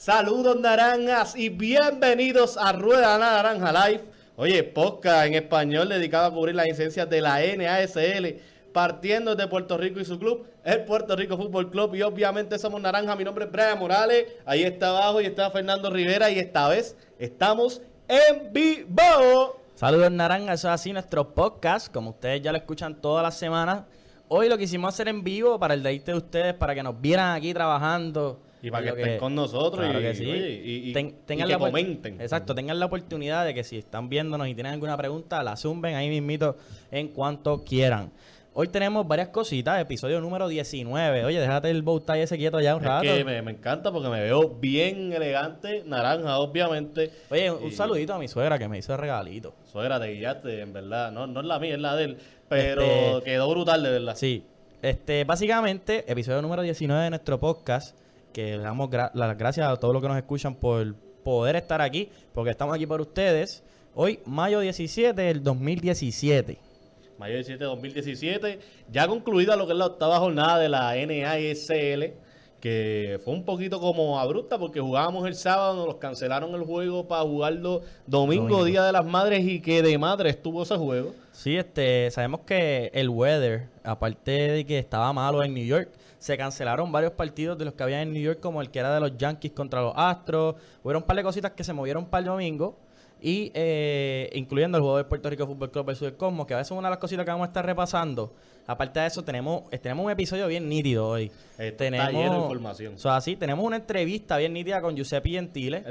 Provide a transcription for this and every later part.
Saludos naranjas y bienvenidos a Rueda la Naranja Live. Oye, podcast en español dedicado a cubrir las incidencias de la NASL, partiendo de Puerto Rico y su club, el Puerto Rico Fútbol Club. Y obviamente somos naranja. Mi nombre es Brian Morales. Ahí está abajo y está Fernando Rivera. Y esta vez estamos en vivo. Saludos naranjas, eso es así nuestro podcast, como ustedes ya lo escuchan todas las semanas. Hoy lo quisimos hacer en vivo para el deleite de ustedes, para que nos vieran aquí trabajando. Y para que estén con nosotros claro y, que sí. y tengan que la comenten. Exacto, tengan la oportunidad de que si están viéndonos y tienen alguna pregunta, la zumben ahí mismito en cuanto quieran. Hoy tenemos varias cositas, episodio número 19. Oye, déjate el bow tie ese quieto ya un rato. Es que me encanta porque me veo bien elegante, naranja obviamente. Oye, un saludito a mi suegra que me hizo el regalito. Suegra, te guillaste, en verdad. No es la mía, es la de él. Pero quedó brutal, de verdad. Sí. Básicamente, episodio número 19 de nuestro podcast, que le damos las gracias a todos los que nos escuchan por poder estar aquí, porque estamos aquí por ustedes. Hoy, mayo 17 del 2017. Mayo 17 de 2017, ya concluida lo que es la octava jornada de la NASL, que fue un poquito como abrupta porque jugábamos el sábado, nos cancelaron el juego para jugarlo domingo, Día de las Madres, y que de madre estuvo ese juego. Sí, sabemos que el weather, aparte de que estaba malo en New York, se cancelaron varios partidos de los que había en New York, como el que era de los Yankees contra los Astros. Hubo un par de cositas que se movieron para el domingo, y incluyendo el juego del Puerto Rico Fútbol Club versus el Cosmos, que a veces es una de las cositas que vamos a estar repasando. Aparte de eso, tenemos un episodio bien nítido hoy. Está lleno de información. Así, tenemos una entrevista bien nítida con Giuseppe Gentile.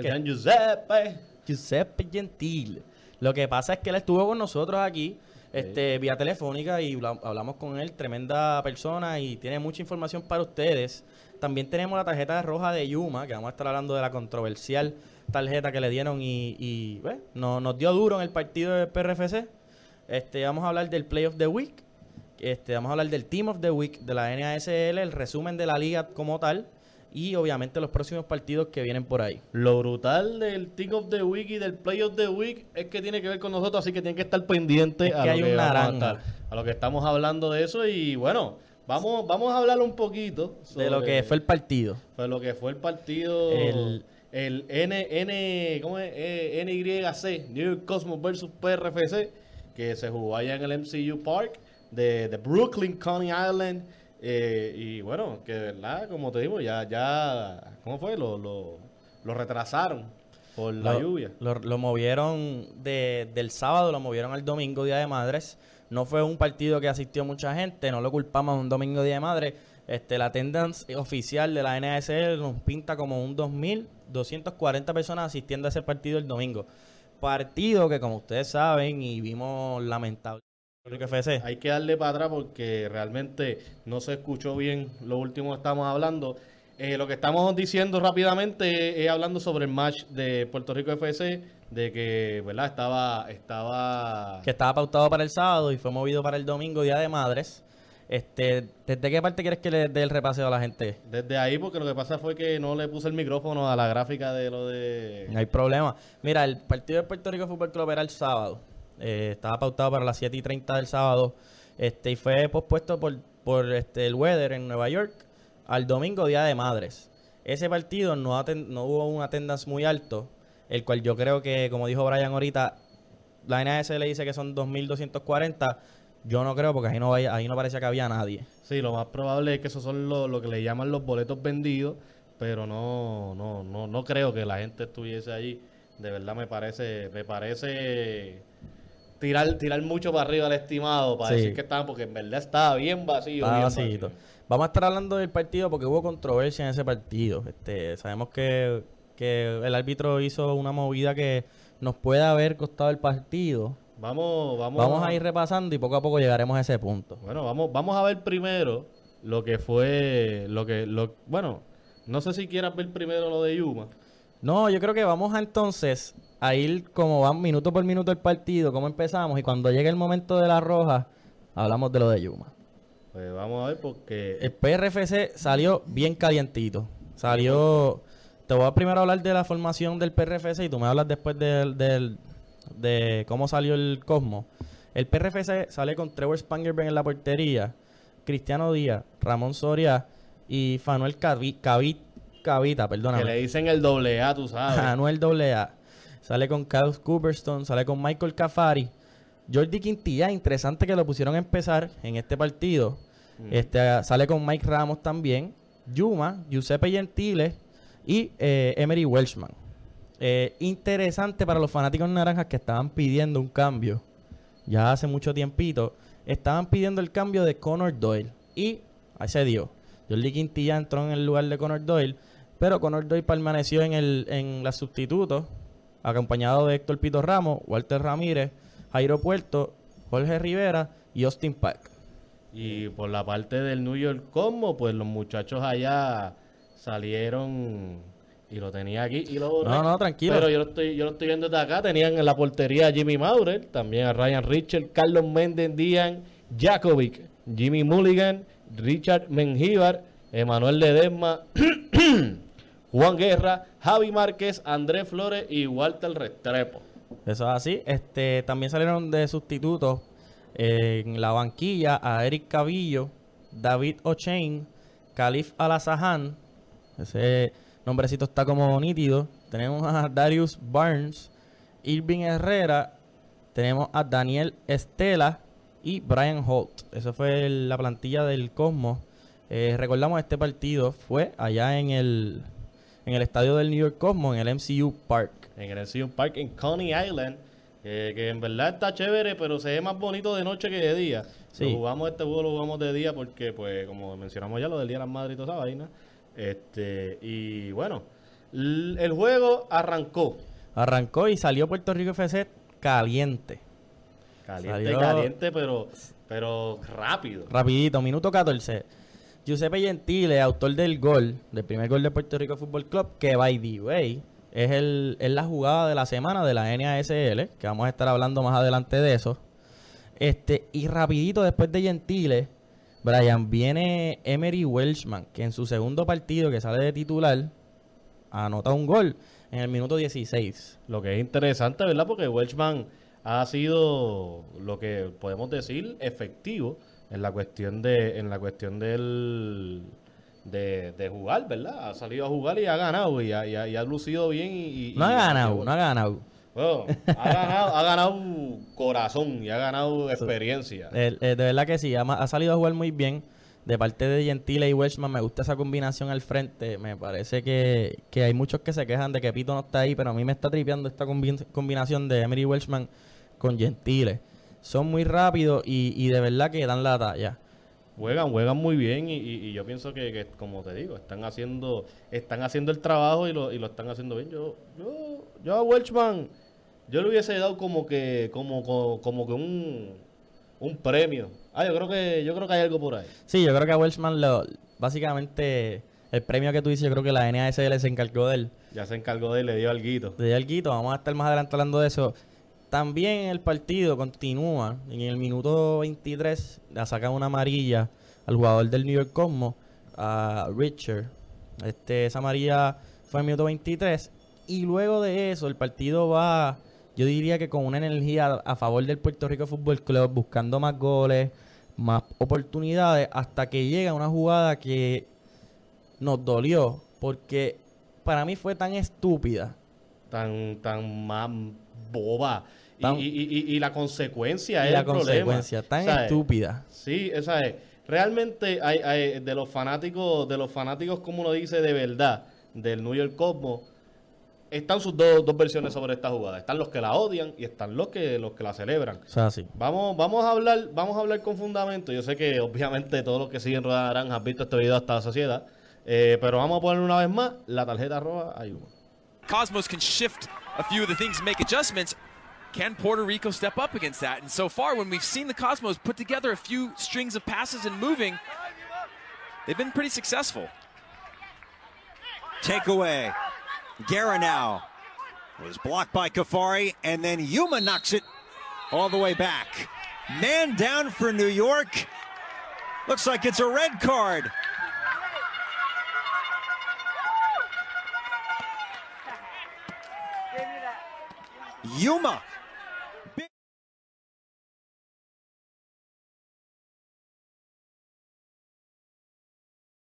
Giuseppe Gentile. Lo que pasa es que él estuvo con nosotros aquí, vía telefónica, y hablamos con él, tremenda persona, y tiene mucha información para ustedes. También tenemos la tarjeta roja de Yuma, que vamos a estar hablando de la controversial tarjeta que le dieron y nos dio duro en el partido del PRFC. Vamos a hablar del Play of the Week, vamos a hablar del Team of the Week de la NASL, el resumen de la liga como tal, y obviamente los próximos partidos que vienen por ahí. Lo brutal del Team of the Week y del Play of the Week es que tiene que ver con nosotros, así que tienen que estar pendientes a lo que estamos hablando de eso. Y bueno, vamos a hablar un poquito sobre de lo que fue el partido. El NYC, New York Cosmos versus PRFC, que se jugó allá en el MCU Park de Brooklyn, Coney Island. Y bueno, que de verdad, como te digo, ya ¿cómo fue? Lo retrasaron por la lluvia. Lo movieron del sábado, lo movieron al domingo, Día de Madres. No fue un partido que asistió mucha gente, no lo culpamos a un domingo, Día de Madres. La attendance oficial de la NASL nos pinta como un 2.240 personas asistiendo a ese partido el domingo. Partido que, como ustedes saben y vimos lamentable. Hay que darle para atrás porque realmente no se escuchó bien lo último que estamos hablando. Lo que estamos diciendo rápidamente es hablando sobre el match de Puerto Rico FC, de que, ¿verdad? Estaba pautado para el sábado y fue movido para el domingo, Día de Madres. ¿Desde qué parte quieres que le dé el repaseo a la gente? Desde ahí, porque lo que pasa fue que no le puse el micrófono a la gráfica de lo de... No hay problema. Mira, el partido de Puerto Rico Fútbol Club era el sábado. Estaba pautado para las 7:30 del sábado. Y fue pospuesto por el weather en Nueva York al domingo, Día de Madres. Ese partido no hubo un attendance muy alto, el cual yo creo que, como dijo Brian ahorita, la NASL le dice que son 2.240. Yo no creo, porque ahí no parecía que había nadie. Sí, lo más probable es que esos son lo que le llaman los boletos vendidos, pero no creo que la gente estuviese allí. De verdad me parece tirar mucho para arriba al estimado para decir que estaba, porque en verdad estaba bien vacío. Vacío. Vamos a estar hablando del partido porque hubo controversia en ese partido. Sabemos que el árbitro hizo una movida que nos puede haber costado el partido. Vamos a ir repasando y poco a poco llegaremos a ese punto. Bueno, vamos a ver primero lo que fue, bueno, no sé si quieras ver primero lo de Yuma. No, yo creo que vamos entonces a ir como van minuto por minuto el partido, cómo empezamos, y cuando llegue el momento de la roja, hablamos de lo de Yuma. Pues vamos a ver porque... El PRFC salió bien calientito. Te voy a primero hablar de la formación del PRFC y tú me hablas después de cómo salió el Cosmos. El PRFC sale con Trevor Spangerberg en la portería, Cristiano Díaz, Ramón Soria y Fanuel Cavit Cavita, Que perdóname. le dicen el doble A, tú sabes. Anuel AA. Sale con Kyle Cooperstone, sale con Michael Cafari. Jordi Quintilla, interesante que lo pusieron a empezar en este partido. Sale con Mike Ramos también. Yuma, Giuseppe Gentile y Emery Welshman. Interesante para los fanáticos naranjas que estaban pidiendo un cambio. Ya hace mucho tiempito. Estaban pidiendo el cambio de Connor Doyle. Y ahí se dio. Jordi Quintilla entró en el lugar de Connor Doyle. Pero Connor Doyle permaneció en los sustitutos, acompañado de Héctor Pito Ramos, Walter Ramírez, Jairo Puerto, Jorge Rivera y Austin Pack. Y por la parte del New York Cosmos, pues los muchachos allá salieron y lo tenía aquí y lo borré. No, tranquilo. Pero yo lo estoy viendo desde acá. Tenían en la portería a Jimmy Maurer, también a Ryan Richard, Carlos Méndez, Dian Jakovic, Jimmy Mulligan, Richard Mengíbar, Emanuel Ledesma, Juan Guerra, Javi Márquez, Andrés Flores y Walter Restrepo. Eso es así. También salieron de sustitutos en la banquilla a Eric Cabillo, David O'Chain, Khalif Alazahan. Ese nombrecito está como nítido. Tenemos a Darius Barnes, Irving Herrera, tenemos a Daniel Estela y Brian Holt. Esa fue la plantilla del Cosmos. Recordamos este partido fue allá en el estadio del New York Cosmos, en el MCU Park. En el MCU Park en Coney Island, que en verdad está chévere, pero se ve más bonito de noche que de día. Sí. Este juego lo jugamos de día porque, pues, como mencionamos ya, lo del Día de las Madres y toda esa vaina. Y bueno, el juego Arrancó y salió Puerto Rico FC caliente. Caliente, pero rápido. Rapidito, minuto 14. Giuseppe Gentile, autor del primer gol de Puerto Rico Fútbol Club, que by the way, es la jugada de la semana de la NASL, que vamos a estar hablando más adelante de eso. Y rapidito después de Gentile, Brian, viene Emery Welshman, que en su segundo partido que sale de titular, anota un gol en el minuto 16. Lo que es interesante, ¿verdad? Porque Welshman ha sido, lo que podemos decir, efectivo en la cuestión de jugar, ¿verdad? Ha salido a jugar y ha ganado y ha lucido bien No ha ganado. Bueno, ha ganado corazón y ha ganado experiencia. De verdad que sí, ha salido a jugar muy bien. De parte de Gentile y Welshman, me gusta esa combinación al frente. Me parece que hay muchos que se quejan de que Pito no está ahí, pero a mí me está tripeando esta combinación de Emery Welshman con Gentile. Son muy rápidos y de verdad que dan la talla. Juegan muy bien y yo pienso que, como te digo, están haciendo el trabajo y lo están haciendo bien. Yo a Welshman, yo le hubiese dado como que un premio. Yo creo que hay algo por ahí. Sí, yo creo que a Welshman básicamente el premio que tú dices, yo creo que la NASL se encargó de él. Ya se encargó de él, le dio alguito. Le dio alguito, vamos a estar más adelante hablando de eso. También el partido continúa. En el minuto 23 le sacan una amarilla al jugador del New York Cosmos, a Richard. Esa amarilla fue en el minuto 23. Y luego de eso, el partido va, yo diría que con una energía a favor del Puerto Rico Fútbol Club, buscando más goles, más oportunidades, hasta que llega una jugada que nos dolió, porque para mí fue tan estúpida. Tan más boba. Y la consecuencia es la el problema. consecuencia, tan estúpida. Sí, esa es. Realmente hay de los fanáticos, como uno dice, de verdad, del New York Cosmos, están sus dos versiones sobre esta jugada. Están los que la odian y están los que la celebran. O sea, sí. Vamos a hablar con fundamento. Yo sé que obviamente todos los que siguen Rueda Naranja han visto este video hasta la sociedad. Pero vamos a poner una vez más la tarjeta roja a Yuma. Cosmos can shift a few of the things, make adjustments. Can Puerto Rico step up against that? And so far, when we've seen the Cosmos put together a few strings of passes and moving, they've been pretty successful. Takeaway. Guerra now was blocked by Cafari, and then Yuma knocks it all the way back. Man down for New York. Looks like it's a red card. Yuma.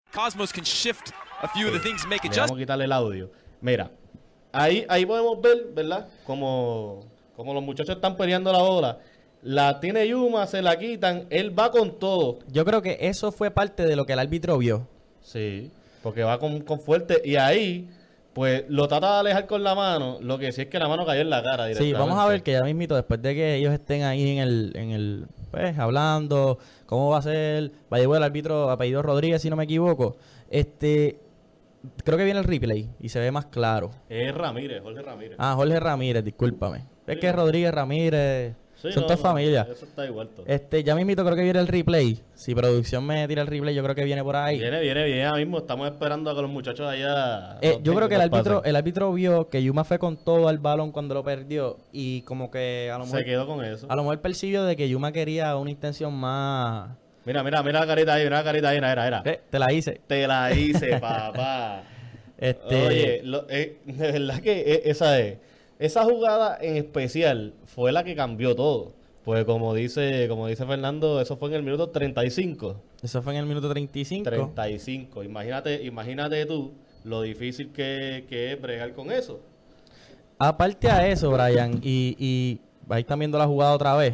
Cosmos can shift a few of the things, make Le vamos adjustments. a quitarle el audio. Mira, ahí podemos ver, ¿verdad? Como los muchachos están peleando la bola. La tiene Yuma, se la quitan, él va con todo. Yo creo que eso fue parte de lo que el árbitro vio. Sí, porque va con fuerte. Y ahí, pues, lo trata de alejar con la mano. Lo que sí es que la mano cayó en la cara Sí, directamente. vamos a ver que ya mismito, después de que ellos estén ahí en el pues, hablando, cómo va a ser, va a llevar el árbitro apellido Rodríguez, si no me equivoco. Creo que viene el replay y se ve más claro. Es Ramírez, Jorge Ramírez. Ah, Jorge Ramírez, discúlpame. Es que Rodríguez, Ramírez, Sí, son no, todas no, familias. Eso está igual todo. Ya mismito creo que viene el replay. Si producción me tira el replay, yo creo que viene por ahí. Viene ahora mismo. Estamos esperando a que los muchachos allá... Yo creo que nos pasen. el árbitro vio que Yuma fue con todo al balón cuando lo perdió y como que a lo Se mejor, quedó con eso. a lo mejor percibió de que Yuma quería una intención más... Mira la carita ahí, era. Te la hice. Te la hice, papá. Oye, de verdad que esa jugada en especial fue la que cambió todo. Pues como dice Fernando, eso fue en el minuto 35. Eso fue en el minuto 35. 35. Imagínate tú lo difícil que es bregar con eso. Aparte a eso, Brian, y ahí están viendo la jugada otra vez.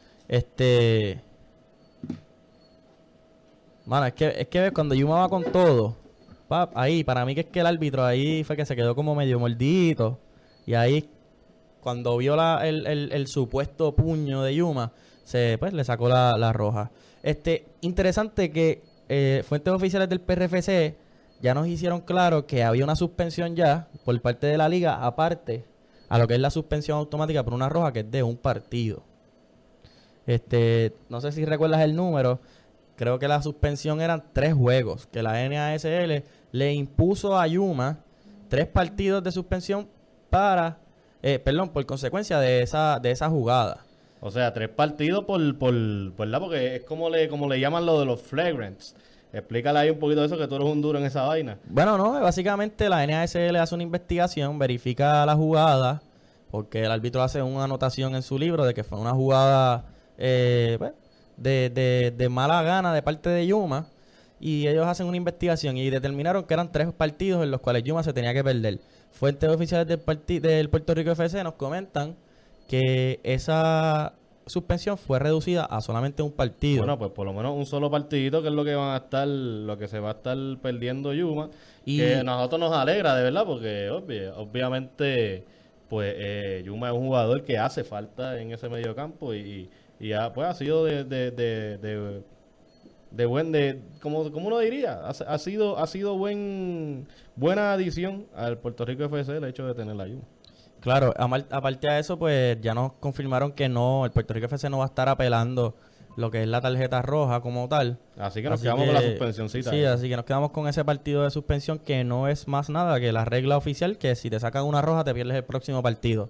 Mano, es que cuando Yuma va con todo, ahí, para mí que es que el árbitro ahí fue que se quedó como medio mordidito. Y ahí, cuando vio el supuesto puño de Yuma, pues le sacó la roja. Interesante que fuentes oficiales del PRFC ya nos hicieron claro que había una suspensión ya por parte de la liga, aparte a lo que es la suspensión automática por una roja que es de un partido. No sé si recuerdas el número. Creo que la suspensión eran 3 juegos, que la NASL le impuso a Yuma 3 partidos de suspensión por consecuencia de esa jugada. O sea, 3 partidos ¿verdad? Porque es como le llaman lo de los flagrants. Explícale ahí un poquito de eso, que tú eres un duro en esa vaina. Bueno, no, básicamente la NASL hace una investigación, verifica la jugada, porque el árbitro hace una anotación en su libro de que fue una jugada de mala gana de parte de Yuma, y ellos hacen una investigación y determinaron que eran 3 partidos en los cuales Yuma se tenía que perder. Fuentes oficiales del Puerto Rico FC nos comentan que esa suspensión fue reducida a solamente un partido. Bueno, pues por lo menos un solo partidito, que es lo que se va a estar perdiendo Yuma, Y- que a nosotros nos alegra, de verdad, porque obviamente pues Yuma es un jugador que hace falta en ese mediocampo y ha sido como uno diría, ha sido buena adición al Puerto Rico FC el hecho de tener la Yuma. Claro, aparte de eso, pues ya nos confirmaron que el Puerto Rico FC no va a estar apelando lo que es la tarjeta roja como tal. Así que nos quedamos con la suspensioncita. Sí, así que nos quedamos con ese partido de suspensión que no es más nada que la regla oficial, que si te sacan una roja te pierdes el próximo partido.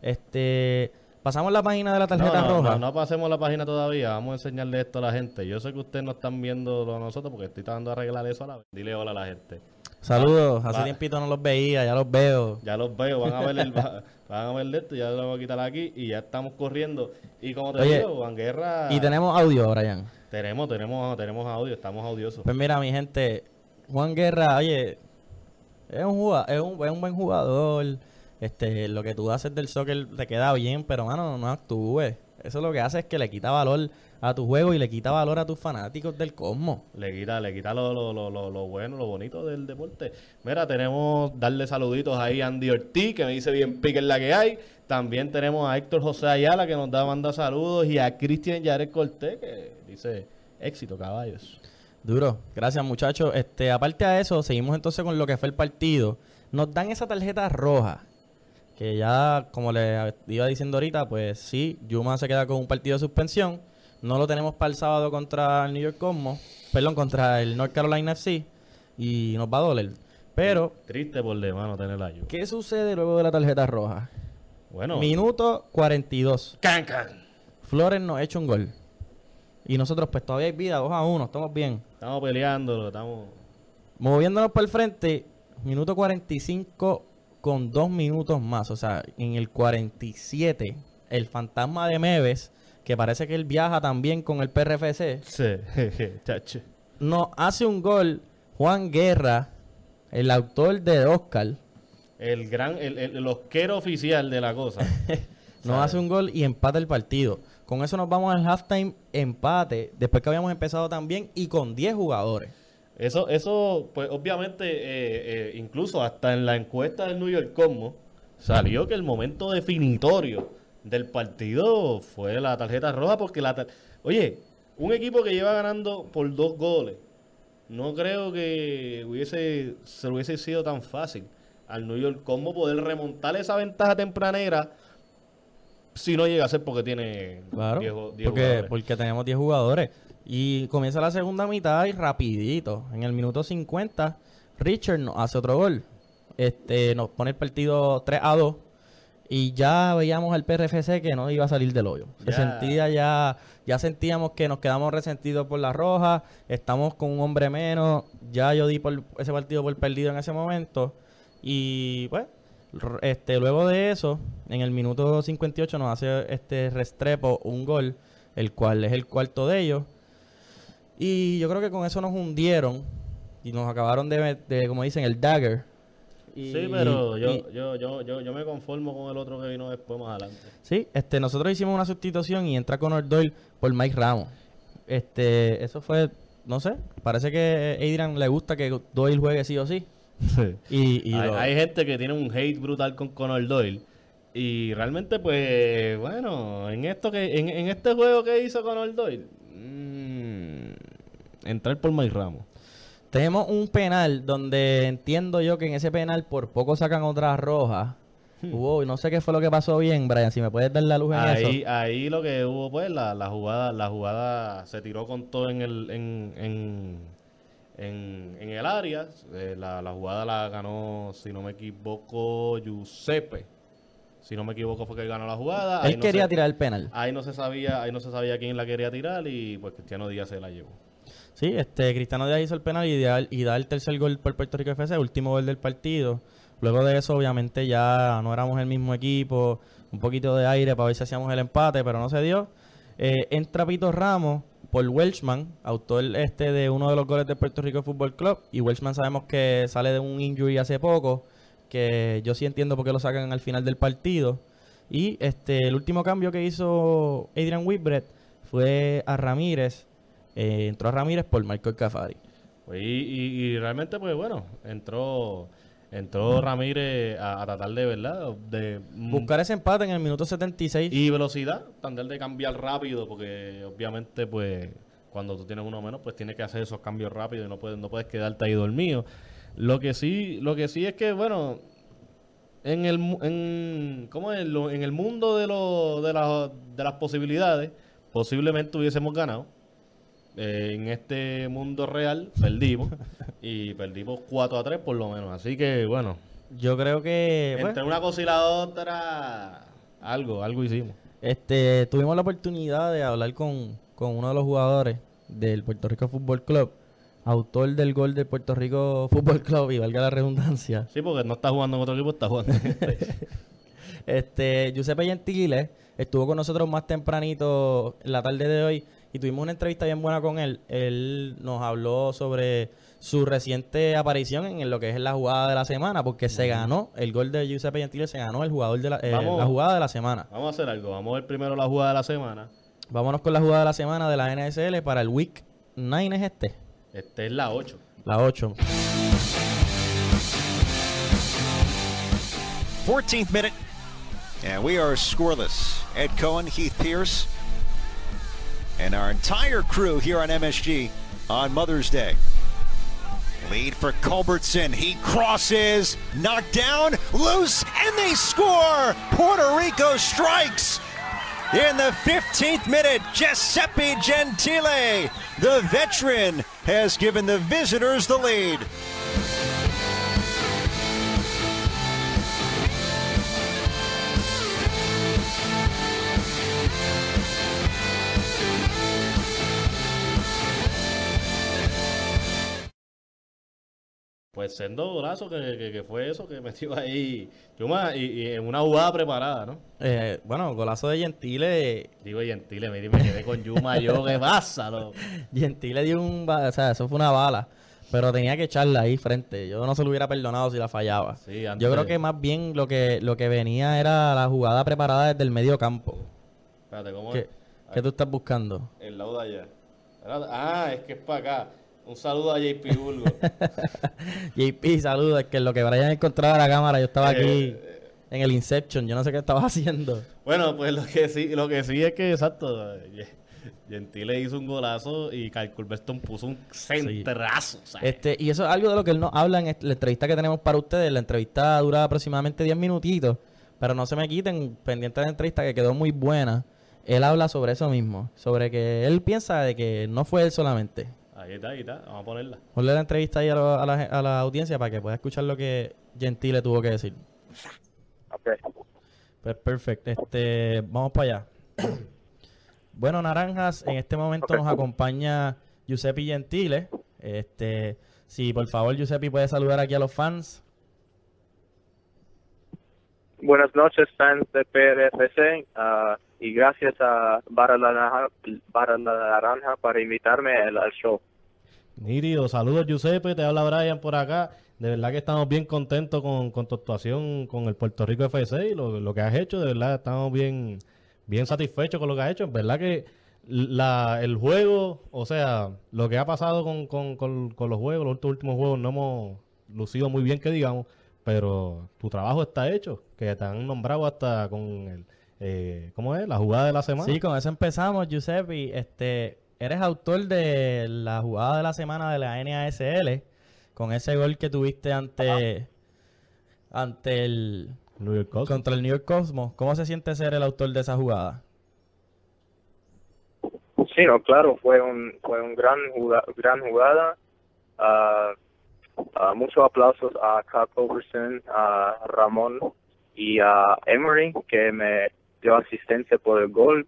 Pasamos la página de la tarjeta roja. No pasemos la página todavía. Vamos a enseñarle esto a la gente. Yo sé que ustedes no están viendo a nosotros porque estoy tratando de arreglar eso a la vez. Dile hola a la gente. Saludos, hace Va. tiempito no los veía, ya los veo. Ya los veo, van a ver de esto, ya lo voy a quitar aquí y ya estamos corriendo. Y como te Oye, digo, Juan Guerra... Y tenemos audio, Brian. Tenemos audio, estamos audiosos. Pues mira, mi gente, Juan Guerra, oye, es un buen jugador. Lo que tú haces del soccer te queda bien, pero mano, no actúes. Eso lo que hace es que le quita valor a tu juego y le quita valor a tus fanáticos del Cosmos. Le quita lo bueno, lo bonito del deporte. Mira, darle saluditos ahí a Andy Ortiz, que me dice bien pique en la que hay. También tenemos a Héctor José Ayala, que nos manda saludos, y a Cristian Yaret Cortés, que dice éxito, caballos. Duro, gracias muchachos. Aparte de eso, seguimos entonces con lo que fue el partido. Nos dan esa tarjeta roja, que ya, como le iba diciendo ahorita, pues sí, Yuma se queda con un partido de suspensión. No lo tenemos para el sábado contra el New York Cosmos, contra el North Carolina FC, y nos va a doler. Pero, Triste por demás no tener la ayuda. ¿qué sucede luego de la tarjeta roja? Bueno. Minuto 42. Can. Flores nos echa un gol. Y nosotros, pues todavía hay vida, 2-1, estamos bien. Estamos peleando, estamos... Moviéndonos para el frente, minuto 45 con 2 minutos más. O sea, en el 47, el fantasma de Meves, que parece que él viaja también con el PRFC, Sí, chacho. nos hace un gol Juan Guerra, el autor de Oscar, el osquero oficial de la cosa. nos hace un gol y empata el partido. Con eso nos vamos al halftime empate, después que habíamos empezado también y con 10 jugadores. Eso, pues obviamente, incluso hasta en la encuesta del New York Cosmos, salió que el momento definitorio del partido fue la tarjeta roja, porque oye, un equipo que lleva ganando por 2 goles, no creo que se lo hubiese sido tan fácil al New York Cosmos poder remontar esa ventaja tempranera si no llega a ser porque tiene Claro, 10 jugadores. porque tenemos 10 jugadores. Y comienza la segunda mitad y rapidito. En el minuto 50, Richard nos hace otro gol. Nos pone el partido 3-2. Y ya veíamos al PRFC que no iba a salir del hoyo. Ya sentíamos que nos quedamos resentidos por la roja. Estamos con un hombre menos. Ya yo di por ese partido por perdido en ese momento. Y pues, luego de eso, en el minuto 58 nos hace Restrepo un gol, el cual es el cuarto de ellos. Y yo creo que con eso nos hundieron y nos acabaron de como dicen, el dagger. Sí, pero yo me conformo con el otro que vino después más adelante. Sí, nosotros hicimos una sustitución y entra Conor Doyle por Mike Ramos. Eso fue, no sé, parece que a Adrian le gusta que Doyle juegue sí o sí. Sí. Hay gente que tiene un hate brutal con Conor Doyle. Y realmente, pues, bueno, en este juego que hizo Conor Doyle, entrar por Mike Ramos. Tenemos un penal donde entiendo yo que en ese penal por poco sacan otra roja. No sé qué fue lo que pasó bien, Brian, si me puedes dar la luz en eso. Ahí lo que hubo, pues, la jugada se tiró con todo en el área. La jugada la ganó, si no me equivoco, Giuseppe. Si no me equivoco fue que él ganó la jugada. Él quería tirar el penal. Ahí no se sabía quién la quería tirar y pues Cristiano Díaz se la llevó. Sí, Cristiano Díaz hizo el penal y da el tercer gol por Puerto Rico FC, último gol del partido. Luego de eso, obviamente, ya no éramos el mismo equipo. Un poquito de aire para ver si hacíamos el empate, pero no se dio. Entra Pito Ramos por Welshman, autor de uno de los goles de Puerto Rico Fútbol Club. Y Welshman sabemos que sale de un injury hace poco, que yo sí entiendo por qué lo sacan al final del partido. Y el último cambio que hizo Adrian Whitbread fue a Ramírez. Entró a Ramírez por Michael Cafari. Pues y realmente, pues bueno, entró Ramírez a tratar de, ¿verdad? De buscar ese empate en el minuto 76. Y velocidad, tratar de cambiar rápido, porque obviamente, pues, cuando tú tienes uno menos, pues tienes que hacer esos cambios rápidos y no puedes quedarte ahí dormido. Lo que sí es que, bueno, en el mundo de las posibilidades, posiblemente hubiésemos ganado. En este mundo real perdimos y perdimos 4-3 por lo menos, así que bueno, yo creo que entre una cosa y la otra algo hicimos. Tuvimos la oportunidad de hablar con uno de los jugadores del Puerto Rico Fútbol Club, autor del gol del Puerto Rico Fútbol Club, y valga la redundancia. Sí, porque no está jugando en otro equipo, está jugando en Giuseppe Gentile estuvo con nosotros más tempranito en la tarde de hoy y tuvimos una entrevista bien buena con él. Él nos habló sobre su reciente aparición en lo que es la jugada de la semana, porque se ganó el gol de Giuseppe Gentile, se ganó el jugador de la jugada de la semana. Vamos a hacer algo, vamos a ver primero la jugada de la semana. Vámonos con la jugada de la semana de la NSL para el Week 9, ¿es es la 8. La 8. 14th minute, and we are scoreless. Ed Cohen, Heath Pierce, and our entire crew here on MSG on Mother's Day. Lead for Culbertson. He crosses, knocked down, loose, and they score! Puerto Rico strikes! In the 15th minute, Giuseppe Gentile, the veteran, has given the visitors the lead. Pues sendo golazo que fue eso que metió ahí Yuma y en una jugada preparada, ¿no? Bueno, golazo de Gentile. Digo Gentile, me quedé con Yuma yo, ¿qué pasa, loco? Gentile dio o sea, eso fue una bala. pero tenía que echarla ahí frente. Yo no se lo hubiera perdonado si la fallaba. Sí, antes- Yo creo que más bien lo que venía era la jugada preparada desde el medio campo. Espérate, ¿cómo ¿Qué, es? qué tú estás buscando? El lado de allá. Ah, es que es para acá. Un saludo a JP Bulgo. JP, saludos. Es que lo que Brian encontraba la cámara, yo estaba aquí Eh, en el Inception. Yo no sé qué estabas haciendo. Bueno, pues lo que sí es que, exacto, Gentile hizo un golazo y Kyle Culverson puso un centrazo. ¿Sabes? Y eso es algo de lo que él nos habla en la entrevista que tenemos para ustedes. La entrevista dura aproximadamente 10 minutitos, pero no se me quiten pendientes de la entrevista que quedó muy buena. Él habla sobre eso mismo, sobre que él piensa de que no fue él solamente. Ahí está, vamos a ponerla. Ponle la entrevista ahí a la audiencia para que pueda escuchar lo que Gentile tuvo que decir. Okay. Pues perfecto. Vamos para allá. Bueno, Naranjas, en este momento nos acompaña Giuseppe Gentile. Si por favor Giuseppe puede saludar aquí a los fans. Buenas noches, fans de PRFC, y gracias a Barra la Naranja para invitarme al show. Nítido, saludos Giuseppe, te habla Brian por acá. De verdad que estamos bien contentos con tu actuación con el Puerto Rico FC y lo que has hecho. De verdad estamos bien satisfechos con lo que has hecho. Es verdad que el juego, o sea, lo que ha pasado con los juegos, los últimos juegos no hemos lucido muy bien, que digamos, pero tu trabajo está hecho, que te han nombrado hasta con ¿cómo es? La jugada de la semana. Sí, con eso empezamos, Giuseppe. Eres autor de la jugada de la semana de la NASL, con ese gol que tuviste ante el New York Cosmos. contra el New York Cosmos. ¿Cómo se siente ser el autor de esa jugada? Sí, no, claro, fue un gran jugada. Muchos aplausos a Kyle Culverson, a Ramón y a Emery, que me dio asistencia por el gol.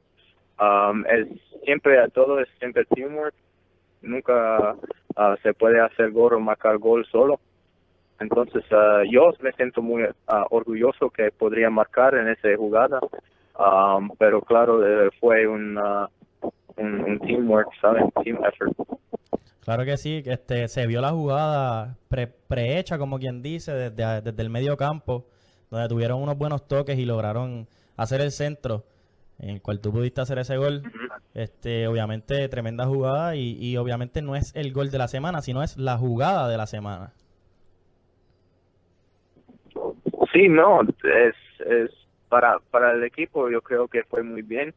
Todo es siempre teamwork. Nunca se puede hacer gol o marcar gol solo. Entonces yo me siento muy orgulloso que podría marcar en esa jugada. Pero claro, fue un teamwork, ¿saben? Team effort. Claro que sí, se vio la jugada prehecha, como quien dice, desde el medio campo, donde tuvieron unos buenos toques y lograron hacer el centro, en el cual tú pudiste hacer ese gol. Obviamente, tremenda jugada y obviamente no es el gol de la semana, sino es la jugada de la semana. Sí, no, es para el equipo yo creo que fue muy bien,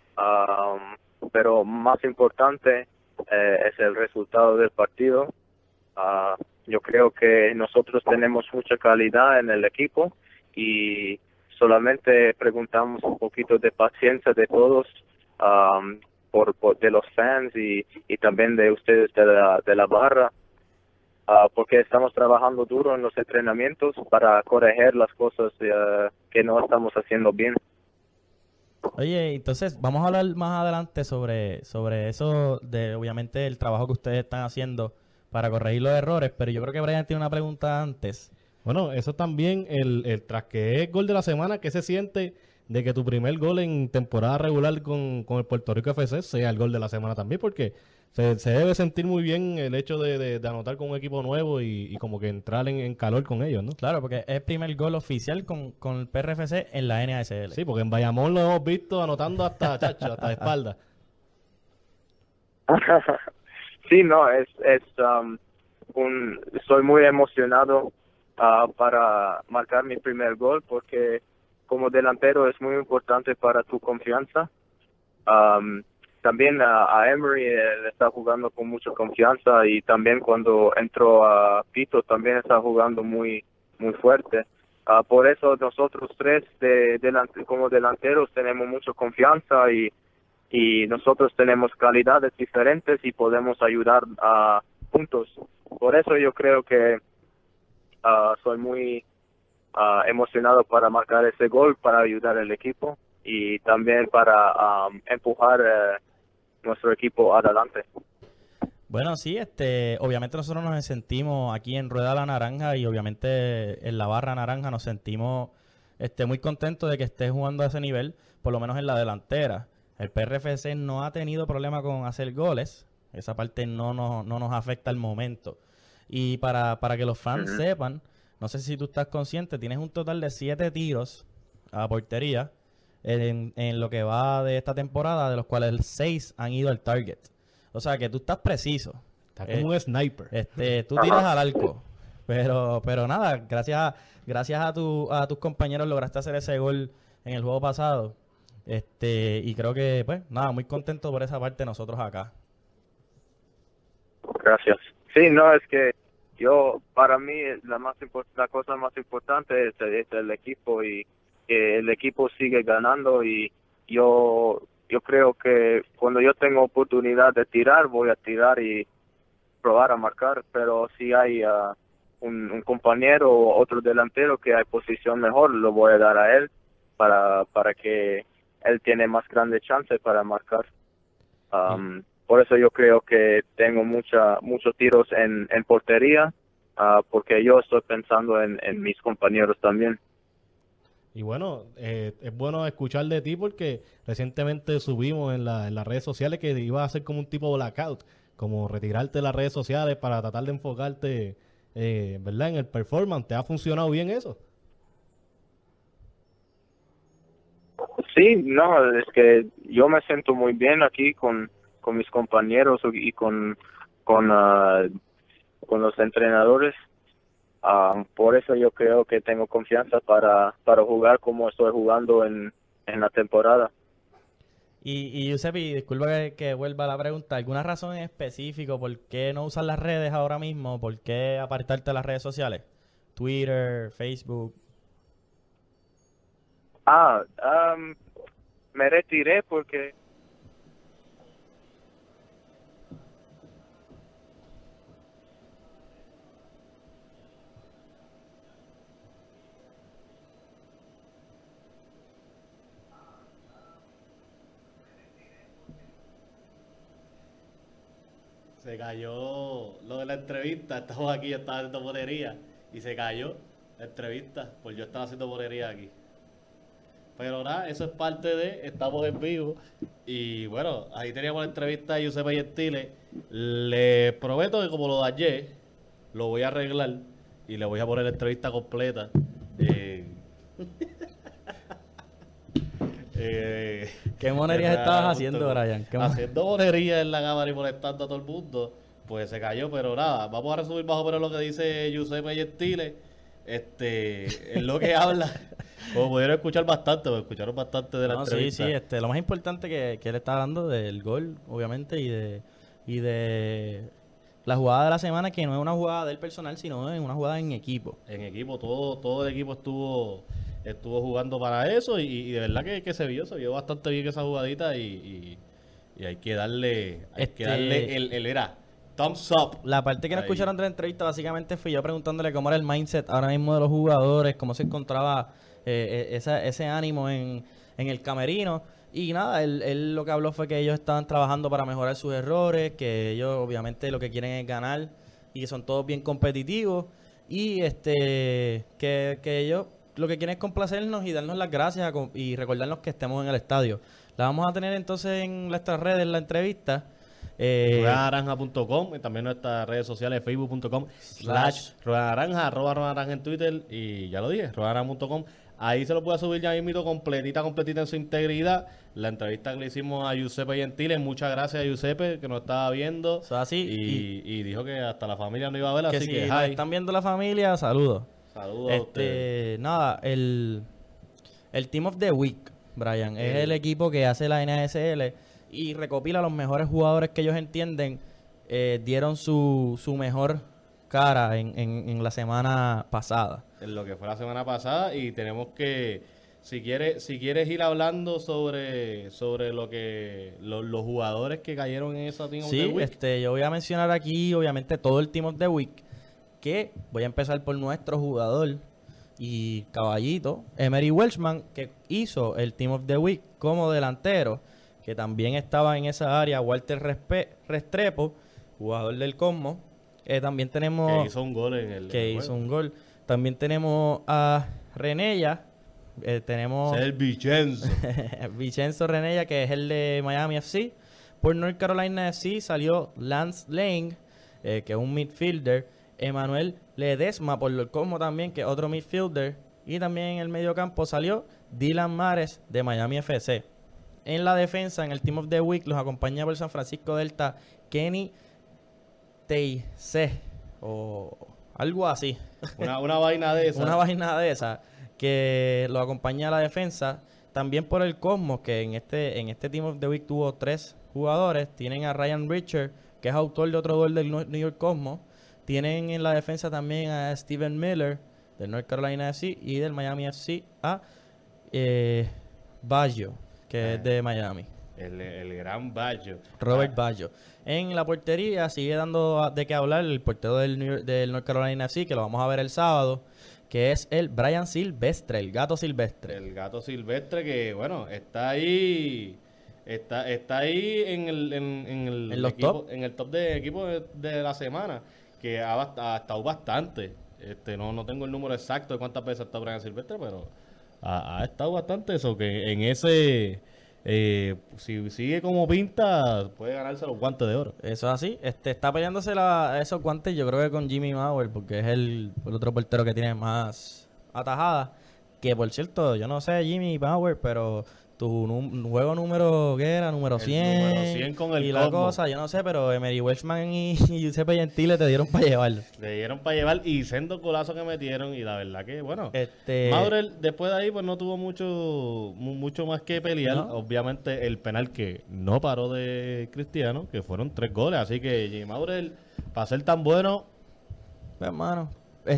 pero más importante es el resultado del partido. Yo creo que nosotros tenemos mucha calidad en el equipo y solamente preguntamos un poquito de paciencia de todos, de los fans y también de ustedes de la barra. Porque estamos trabajando duro en los entrenamientos para corregir las cosas que no estamos haciendo bien. Oye, entonces vamos a hablar más adelante sobre eso, de obviamente el trabajo que ustedes están haciendo para corregir los errores, pero yo creo que Brian tiene una pregunta antes. Bueno, eso también, tras que es gol de la semana, ¿qué se siente de que tu primer gol en temporada regular con el Puerto Rico FC sea el gol de la semana también? Porque se debe sentir muy bien el hecho de anotar con un equipo nuevo y como que entrar en calor con ellos, ¿no? Claro, porque es el primer gol oficial con el PRFC en la NASL. Sí, porque en Bayamón lo hemos visto anotando hasta de espalda. Sí, no, estoy muy emocionado para marcar mi primer gol porque como delantero es muy importante para tu confianza. También a Emery él está jugando con mucha confianza y también cuando entró a Pito también está jugando muy fuerte. Por eso nosotros tres como delanteros tenemos mucha confianza y nosotros tenemos calidades diferentes y podemos ayudar juntos. Por eso yo creo que soy muy emocionado para marcar ese gol, para ayudar al equipo y también para empujar nuestro equipo adelante. Bueno, sí, obviamente nosotros nos sentimos aquí en Rueda la Naranja y obviamente en la barra naranja nos sentimos muy contentos de que estés jugando a ese nivel, por lo menos en la delantera. El PRFC no ha tenido problema con hacer goles, esa parte no nos afecta al momento. Y para que los fans sepan, no sé si tú estás consciente, tienes un total de 7 tiros a portería en lo que va de esta temporada, de los cuales 6 han ido al target. O sea que tú estás preciso. Está como un sniper. Tú tiras al arco. Pero nada, gracias a tus compañeros lograste hacer ese gol en el juego pasado. Y creo que, pues, nada, muy contento por esa parte nosotros acá. Gracias. Sí, no, es que para mí, la cosa más importante es el equipo, y que el equipo sigue ganando, y yo creo que cuando yo tengo oportunidad de tirar, voy a tirar y probar a marcar, pero si hay un compañero o otro delantero que hay posición mejor, lo voy a dar a él para que él tiene más grande chance para marcar. Por eso yo creo que tengo muchos tiros en portería, porque yo estoy pensando en mis compañeros también. Y bueno, es bueno escuchar de ti porque recientemente subimos en las redes sociales que ibas a hacer como un tipo blackout, como retirarte de las redes sociales para tratar de enfocarte, ¿verdad?, en el performance. ¿Te ha funcionado bien eso? Sí, no, es que yo me siento muy bien aquí con mis compañeros y con los entrenadores. Por eso yo creo que tengo confianza para jugar como estoy jugando en la temporada. Y Giuseppe, disculpa que vuelva a la pregunta, ¿alguna razón en específico por qué no usar las redes ahora mismo? ¿Por qué apartarte de las redes sociales? Twitter, Facebook. Me retiré porque Se cayó lo de la entrevista. Estamos aquí, yo estaba haciendo bolería y se cayó la entrevista, pues yo estaba haciendo bolería aquí. Pero nada, eso es parte de, estamos en vivo. Y bueno, ahí teníamos la entrevista de Giuseppe Gentile. Le prometo que como lo dañé, lo voy a arreglar y le voy a poner la entrevista completa. ¿Qué monerías estabas haciendo, Brian? Haciendo monerías en la cámara y molestando a todo el mundo. Pues se cayó, pero nada, vamos a resumir más o menos lo que dice Giuseppe Gentile. Es lo que habla. Como pudieron escuchar bastante, pues escucharon bastante de la entrevista. Sí, lo más importante que él está dando del gol, obviamente, y de la jugada de la semana, que no es una jugada del personal, sino es una jugada en equipo. En equipo, todo el equipo estuvo jugando para eso y de verdad que se vio bastante bien esa jugadita y hay que darle, el thumbs up. La parte que no escucharon de la entrevista básicamente fui yo preguntándole cómo era el mindset ahora mismo de los jugadores, cómo se encontraba ese ánimo en el camerino. Y nada, él lo que habló fue que ellos estaban trabajando para mejorar sus errores, que ellos obviamente lo que quieren es ganar y que son todos bien competitivos y que ellos lo que quieren es complacernos y darnos las gracias y recordarnos que estemos en el estadio. La vamos a tener entonces en nuestras redes la entrevista. RuedaNaranja.com y también nuestras redes sociales, facebook.com/RuedaNaranja, @RuedaNaranja en Twitter y ya lo dije, RuedaNaranja.com. Ahí se lo puede subir ya mismito completita en su integridad. La entrevista que le hicimos a Giuseppe Gentile. Muchas gracias a Giuseppe que nos estaba viendo. Así, y dijo que hasta la familia no iba a ver, así si que nos están viendo la familia, saludos. Saludos a ustedes. Nada, el Team of the Week, Brian, es el equipo que hace la NASL y recopila los mejores jugadores que ellos entienden dieron su mejor cara en la semana pasada. En lo que fue la semana pasada, y tenemos que, si quieres ir hablando sobre los jugadores que cayeron en esa Team of the Week. Yo voy a mencionar aquí obviamente todo el Team of the Week, que voy a empezar por nuestro jugador y caballito, Emery Welshman, que hizo el Team of the Week como delantero, que también estaba en esa área Walter Restrepo, jugador del Cosmos. También tenemos... Que hizo un gol en el hizo un gol. También tenemos a Renella. Tenemos... Es el Vicenzo. Vicenzo Renella, que es el de Miami FC. Por North Carolina FC salió Lance Lane, que es un midfielder. Emmanuel Ledesma por el Cosmo también, que es otro midfielder. Y también en el medio campo salió Dylan Mares de Miami FC. En la defensa, en el Team of the Week, los acompaña por San Francisco Delta Kenny Teise o algo así. Una vaina de esa. Una vaina de esa que lo acompaña a la defensa. También por el Cosmos, que en este Team of the Week tuvo 3 jugadores. Tienen a Ryan Richard, que es autor de otro gol del New York Cosmos. Tienen en la defensa también a Steven Miller del North Carolina FC y del Miami FC a Baggio, que es de Miami. El gran Baggio. Robert Baggio. En la portería sigue dando de qué hablar el portero del North Carolina FC, que lo vamos a ver el sábado, que es el Brian Silvestre, el gato silvestre. El gato silvestre que, bueno, está ahí... Está ahí en el los equipo, top. en el top de equipo de la semana, que ha estado bastante. No tengo el número exacto de cuántas veces ha estado Brian Silvestre, pero ha estado bastante. Eso que en ese, si sigue como pinta, puede ganarse los guantes de oro. Eso es así. Está peleándose esos guantes, yo creo que con Jimmy Mauer, porque es el otro portero que tiene más atajadas. Que por cierto, yo no sé Jimmy Mauer, pero tu juego número, ¿qué era? Número 100. Número 100 con el y la Cosmo. cosa, yo no sé, pero Emery Welshman y Giuseppe Gentile te dieron para llevarlo. Le dieron para llevar y sendo colazo que metieron. Y la verdad que, bueno, Este, Maurel después de ahí pues no tuvo mucho más que pelear. No. Obviamente el penal que no paró de Cristiano, que fueron 3 goles. Así que Jimmy Maurel, para ser tan bueno, pues, hermano,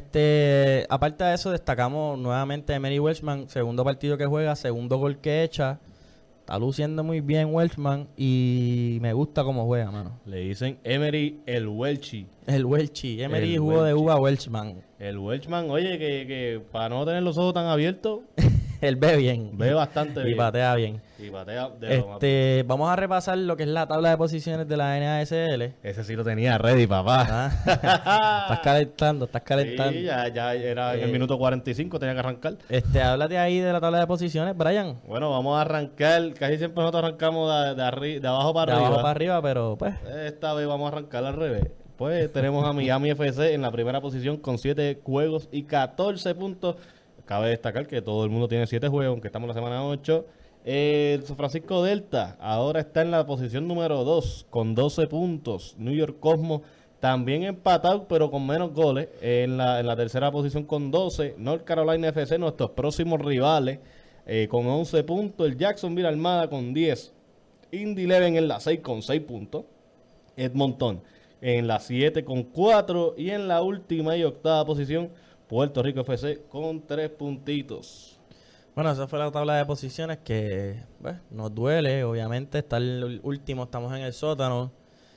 aparte de eso, destacamos nuevamente a Emery Welshman, segundo partido que juega, segundo gol que echa. Está luciendo muy bien Welshman y me gusta cómo juega, mano. le dicen Emery el Welchi. El Welchi, Emery El jugó de Welchi. uva Welshman. El Welchman, oye, que para no tener los ojos tan abiertos, Él ve bien. ve bastante y bien. patea bien. Y patea de lo más. Vamos a repasar lo que es la tabla de posiciones de la NASL. Ese sí lo tenía ready, papá. Ah, estás calentando. Sí, ya era en el minuto 45, tenía que arrancar. Háblate ahí de la tabla de posiciones, Brian. Bueno, vamos a arrancar. Casi siempre nosotros arrancamos de abajo para De arriba. abajo para arriba, pero pues. Esta vez vamos a arrancar al revés. Pues tenemos a Miami FC en la primera posición con 7 juegos y 14 puntos. Cabe destacar que todo el mundo tiene 7 juegos, aunque estamos en la semana 8. El San Francisco Delta ahora está en la posición número 2 con 12 puntos. New York Cosmos también empatado, pero con menos goles. En la tercera posición con 12. North Carolina FC, nuestros próximos rivales, con 11 puntos. El Jacksonville Armada con 10. Indy Eleven en la 6 con 6 puntos. Edmonton en la 7 con 4. Y en la última y octava posición, Puerto Rico FC con 3 puntitos. Bueno, esa fue la tabla de posiciones que nos duele, obviamente. Está el último, estamos en el sótano.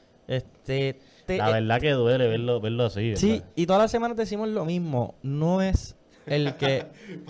La verdad que duele verlo así, ¿verdad? Sí, y todas las semanas decimos lo mismo. No es el que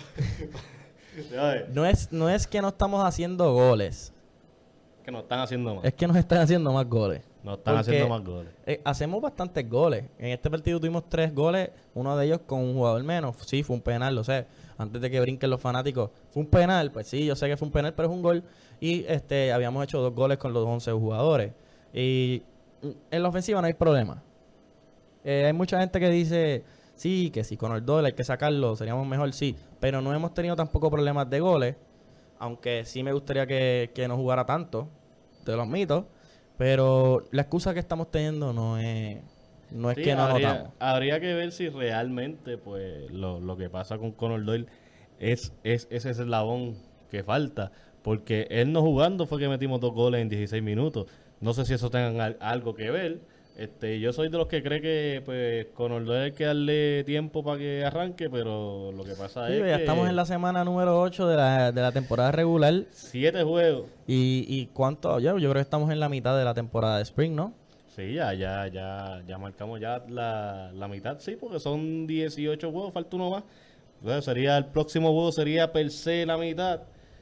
no es que no estamos haciendo goles, Que nos están haciendo más. es que nos están haciendo más goles. Nos están Porque, haciendo más goles. Hacemos bastantes goles. En este partido tuvimos 3 goles, uno de ellos con un jugador menos. Sí, fue un penal, lo sé. Antes de que brinquen los fanáticos, fue un penal. Pues sí, yo sé que fue un penal, pero es un gol. Y habíamos hecho 2 goles con los 11 jugadores. Y en la ofensiva no hay problema. Hay mucha gente que dice, sí, que si con el doble hay que sacarlo, seríamos mejor, sí. Pero no hemos tenido tampoco problemas de goles. Aunque sí me gustaría que no jugara tanto, te lo admito. Pero la excusa que estamos teniendo no es Sí, que no anotamos. habría que ver si realmente pues lo que pasa con Conor Doyle es ese eslabón que falta. Porque él no jugando fue que metimos 2 goles en 16 minutos. No sé si eso tenga algo que ver. Yo soy de los que cree que pues Conor Doyle hay que darle tiempo para que arranque, pero lo que pasa Sí, es ya que estamos en la semana número 8 de la temporada regular. 7 juegos. ¿Y cuánto? Yo creo que estamos en la mitad de la temporada de Spring, ¿no? Sí, ya marcamos ya la mitad, sí, porque son 18 juegos, falta uno más. Entonces el próximo juego sería per se la mitad.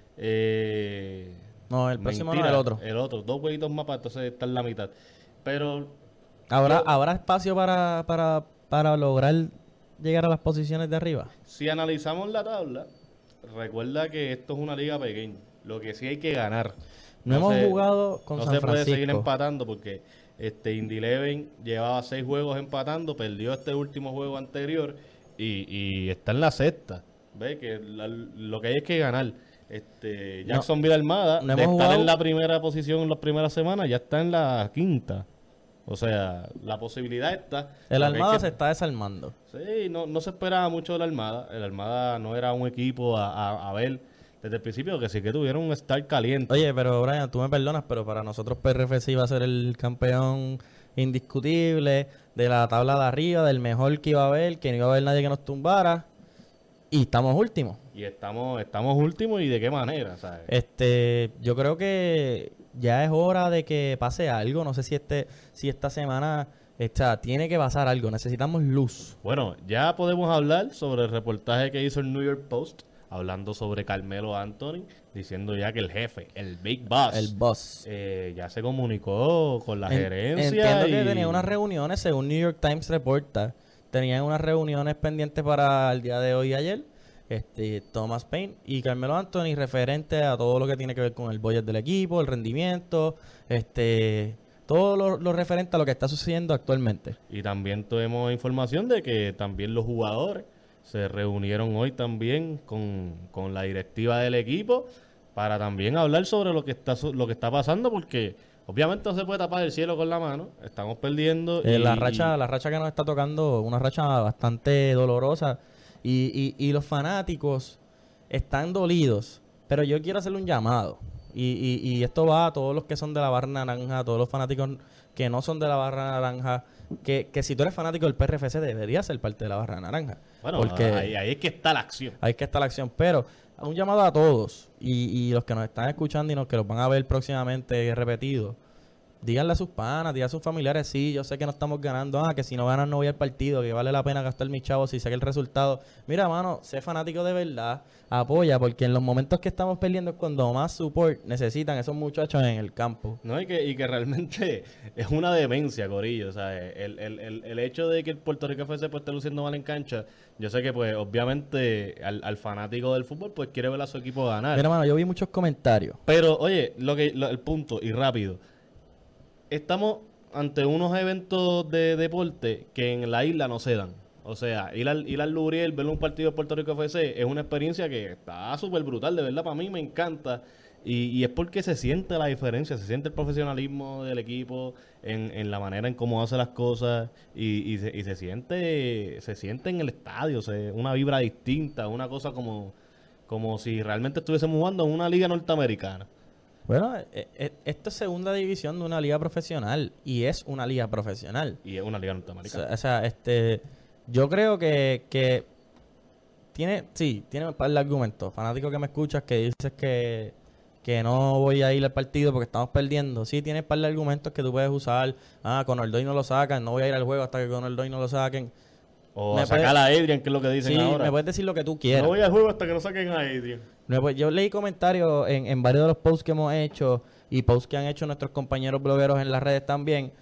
No, el próximo no, Mentira, el otro. El otro, 2 jueguitos más para entonces estar en la mitad. Pero ¿Habrá espacio para lograr llegar a las posiciones de arriba? si analizamos la tabla, recuerda que esto es una liga pequeña. Lo que sí hay que ganar. No hemos jugado con no San se puede seguir Francisco. empatando porque Indy Eleven llevaba 6 juegos empatando, perdió este último juego anterior y está en la sexta. ¿Ves? Que lo que hay es que ganar. Jacksonville Armada, no de hemos estar jugado. en la primera posición en las primeras semanas, ya está en la quinta. O sea, la posibilidad está. El Lo que hay Armada que- se está desarmando. Sí, no se esperaba mucho de la Armada. El Armada no era un equipo a ver desde el principio, que sí que tuvieron un start caliente. Oye, pero Brian, tú me perdonas, pero para nosotros PRFC iba a ser el campeón indiscutible de la tabla de arriba, del mejor que iba a haber, que no iba a haber nadie que nos tumbara. Y estamos últimos. Y estamos últimos, y de qué manera, ¿sabes? Yo creo que ya es hora de que pase algo. No sé si esta semana tiene que pasar algo. Necesitamos luz. Bueno, ya podemos hablar sobre el reportaje que hizo el New York Post, hablando sobre Carmelo Anthony, diciendo ya que el jefe, el Big Boss, El boss. ya se comunicó con la gerencia. Entiendo que y- tenía unas reuniones, según New York Times reporta. Tenían unas reuniones pendientes para el día de hoy y ayer. Thomas Paine y Carmelo Anthony, referente a todo lo que tiene que ver con el budget del equipo, el rendimiento, todo lo referente a lo que está sucediendo actualmente. Y también tuvimos información de que también los jugadores se reunieron hoy también con la directiva del equipo para también hablar sobre lo que está pasando, porque obviamente no se puede tapar el cielo con la mano. Estamos perdiendo. La racha que nos está tocando, una racha bastante dolorosa. Y los fanáticos están dolidos. Pero yo quiero hacerle un llamado. Y esto va a todos los que son de la barra naranja, a todos los fanáticos que no son de la barra naranja. Que si tú eres fanático del PRFC, deberías ser parte de la barra naranja. Bueno, porque ahí es que está la acción. ahí que está la acción. Pero un llamado a todos. Y los que nos están escuchando y los que los van a ver próximamente repetidos. Díganle a sus panas, díganle a sus familiares, sí, yo sé que no estamos ganando, que si no ganan no voy al partido, que vale la pena gastar mis chavos si sé que el resultado. Mira, mano, sé fanático de verdad, apoya, porque en los momentos que estamos perdiendo es cuando más support necesitan esos muchachos en el campo. No, y que realmente es una demencia, Corillo. O sea, el hecho de que el Puerto Rico FC pues esté luciendo mal en cancha, yo sé que pues obviamente al fanático del fútbol pues quiere ver a su equipo ganar. Mira, mano, yo vi muchos comentarios. Pero, oye, el punto, y rápido. Estamos ante unos eventos de deporte que en la isla no se dan. O sea, ir al Lubriel, ver un partido de Puerto Rico FC es una experiencia que está súper brutal, de verdad, para mí me encanta. Y es porque se siente la diferencia, se siente el profesionalismo del equipo en la manera en cómo hace las cosas y se siente en el estadio, una vibra distinta, una cosa como si realmente estuviésemos jugando en una liga norteamericana. Bueno, esto es segunda división de una liga profesional y es una liga profesional. Y es una liga norteamericana. O sea, yo creo que tiene un par de argumentos. Fanático que me escuchas que dices que no voy a ir al partido porque estamos perdiendo. Sí, tiene un par de argumentos que tú puedes usar. Con Ordoy no lo sacan, no voy a ir al juego hasta que con Ordoy no lo saquen. O Me a sacar a Adrian, que es lo que dicen Sí, ahora. me puedes decir lo que tú quieras. No voy al juego hasta que no saquen a Adrian. Yo leí comentarios en varios de los posts que hemos hecho y posts que han hecho nuestros compañeros blogueros en las redes también.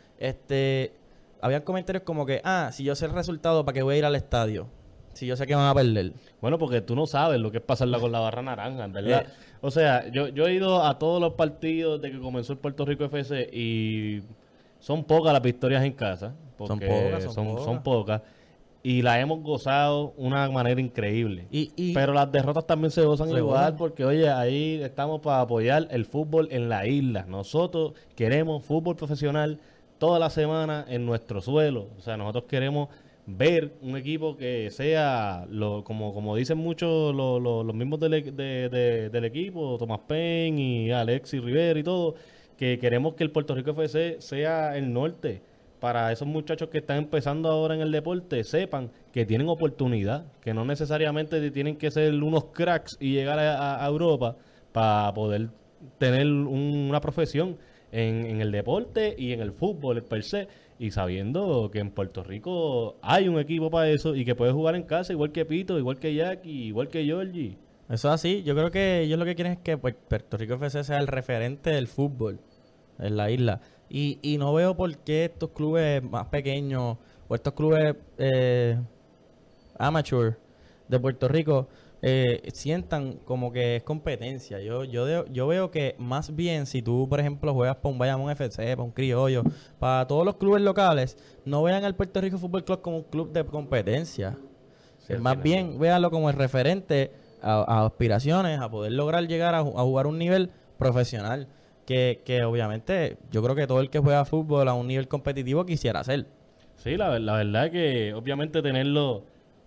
Habían comentarios como que, si yo sé el resultado, ¿para qué voy a ir al estadio? Si yo sé que van a perder. Bueno, porque tú no sabes lo que es pasarla con la barra naranja, ¿verdad? O sea, yo he ido a todos los partidos desde que comenzó el Puerto Rico FC y son pocas las victorias en casa. Porque son pocas. Y la hemos gozado de una manera increíble. Pero las derrotas también se gozan igual porque, oye, ahí estamos para apoyar el fútbol en la isla. Nosotros queremos fútbol profesional toda la semana en nuestro suelo. O sea, nosotros queremos ver un equipo que sea, como dicen muchos los mismos del equipo, Thomas Paine y Alexis Rivera y todo, que queremos que el Puerto Rico FC sea el norte. Para esos muchachos que están empezando ahora en el deporte, sepan que tienen oportunidad, que no necesariamente tienen que ser unos cracks y llegar a Europa para poder tener una profesión en el deporte y en el fútbol per se, y sabiendo que en Puerto Rico hay un equipo para eso y que puedes jugar en casa igual que Pito, igual que Jackie, igual que Georgie. Eso es así. Yo creo que ellos lo que quieren es que Puerto Rico FC sea el referente del fútbol en la isla. Y no veo por qué estos clubes más pequeños o estos clubes amateur de Puerto Rico sientan como que es competencia. Yo veo que más bien si tú, por ejemplo, juegas para un Bayamón FC, para un Criollo, para todos los clubes locales, no vean al Puerto Rico Fútbol Club como un club de competencia. Sí, al Más final, bien, véanlo como el referente a aspiraciones, a poder lograr llegar a jugar un nivel profesional. Que obviamente yo creo que todo el que juega fútbol a un nivel competitivo quisiera hacer. Sí, la verdad es que obviamente tenerlos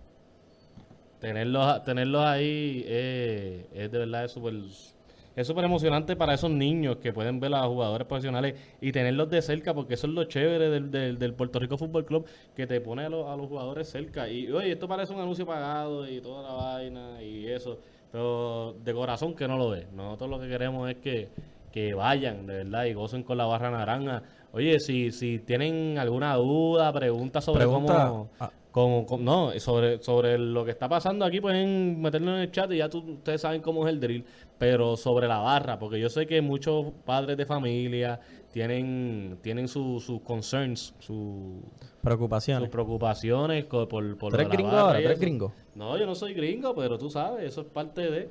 ahí es de verdad es súper emocionante para esos niños que pueden ver a los jugadores profesionales y tenerlos de cerca, porque eso es lo chévere del Puerto Rico Fútbol Club, que te pone a los jugadores cerca. Y oye, esto parece un anuncio pagado y toda la vaina y eso, pero de corazón que no lo es. Nosotros lo que queremos es que vayan, de verdad, y gocen con la barra naranja. Oye, si tienen alguna duda, pregunta sobre sobre lo que está pasando aquí, pueden meterlo en el chat y ya ustedes saben cómo es el drill. Pero sobre la barra, porque yo sé que muchos padres de familia tienen sus concerns, sus preocupaciones por ¿Tú lo de eres la gringo barra ahora? y ¿Tú eres eso. gringo? No, yo no soy gringo, pero tú sabes, eso es parte de...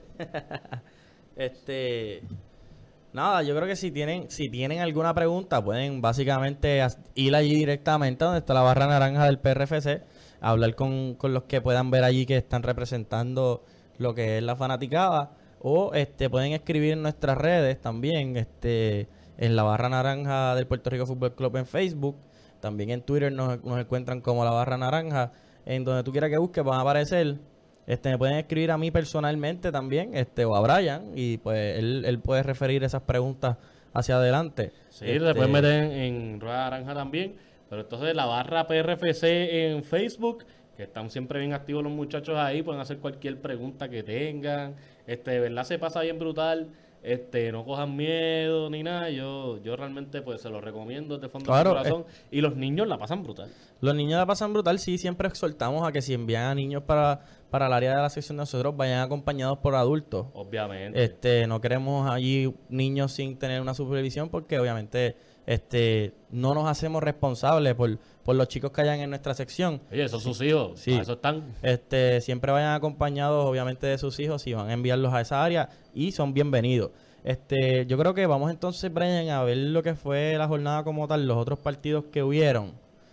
Nada, yo creo que si tienen alguna pregunta, pueden básicamente ir allí directamente donde está la barra naranja del PRFC, hablar con los que puedan ver allí que están representando lo que es la fanaticada, o pueden escribir en nuestras redes también, en la barra naranja del Puerto Rico Fútbol Club en Facebook, también en Twitter nos encuentran como la barra naranja, en donde tú quieras que busques van a aparecer. Me pueden escribir a mí personalmente también, o a Brian, y pues él puede referir esas preguntas hacia adelante. Sí, se pueden meter en Rueda Naranja también, pero entonces la barra PRFC en Facebook, que están siempre bien activos los muchachos ahí, pueden hacer cualquier pregunta que tengan, de verdad se pasa bien brutal, no cojan miedo ni nada, yo realmente pues se los recomiendo de fondo de corazón, y los niños la pasan brutal. Los niños la pasan brutal, sí, siempre exhortamos a que si envían a niños para el área de la sección de nosotros, vayan acompañados por adultos. Obviamente. No queremos allí niños sin tener una supervisión porque obviamente no nos hacemos responsables por los chicos que hayan en nuestra sección. Oye, esos sus hijos, sí. eso están. Siempre vayan acompañados obviamente de sus hijos y van a enviarlos a esa área y son bienvenidos. Yo creo que vamos entonces, Brian, a ver lo que fue la jornada como tal, los otros partidos que hubieron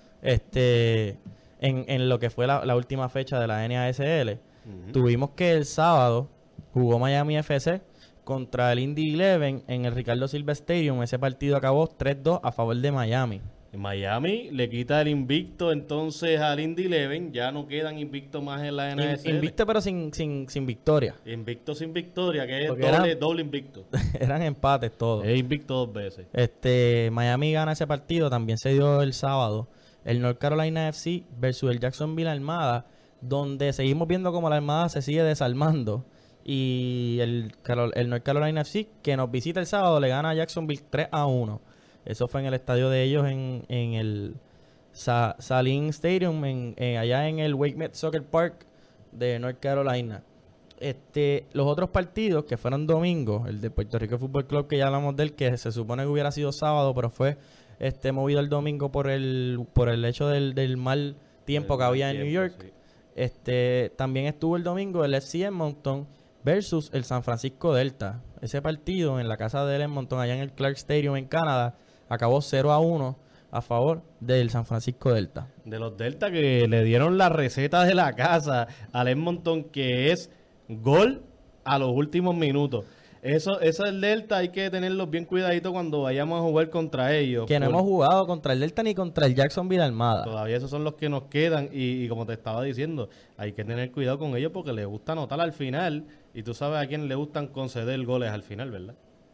en lo que fue la última fecha de la NASL. Tuvimos que el sábado jugó Miami FC contra el Indy 11 en el Ricardo Silva Stadium. Ese partido acabó 3-2 a favor de Miami. Miami le quita el invicto entonces al Indy 11, ya no quedan invictos más en la NASL. Invicto pero sin victoria. Invicto sin victoria, que porque es doble invicto. Eran empates todos. Es invicto 2 veces. Miami gana ese partido, también se dio el sábado. El North Carolina FC versus el Jacksonville Armada, donde seguimos viendo como la Armada se sigue desarmando. Y el North Carolina FC, que nos visita el sábado, le gana a Jacksonville 3-1. Eso fue en el estadio de ellos en el Saline Stadium, allá en el Wake Met Soccer Park de North Carolina. Los otros partidos que fueron domingo, el de Puerto Rico Fútbol Club, que ya hablamos del que se supone que hubiera sido sábado, pero fue movido el domingo por el hecho del mal tiempo que había en New York. Sí. También estuvo el domingo el FC Edmonton versus el San Francisco Delta. Ese partido en la casa del Edmonton, allá en el Clark Stadium en Canadá, acabó 0-1 a favor del San Francisco Delta. De los Delta que le dieron la receta de la casa al Edmonton, que es gol a los últimos minutos. Eso el Delta hay que tenerlos bien cuidaditos cuando vayamos a jugar contra ellos. Que no hemos jugado contra el Delta ni contra el Jacksonville Armada. Todavía esos son los que nos quedan y como te estaba diciendo, hay que tener cuidado con ellos porque les gusta anotar al final y tú sabes a quién le gustan conceder goles al final, ¿verdad?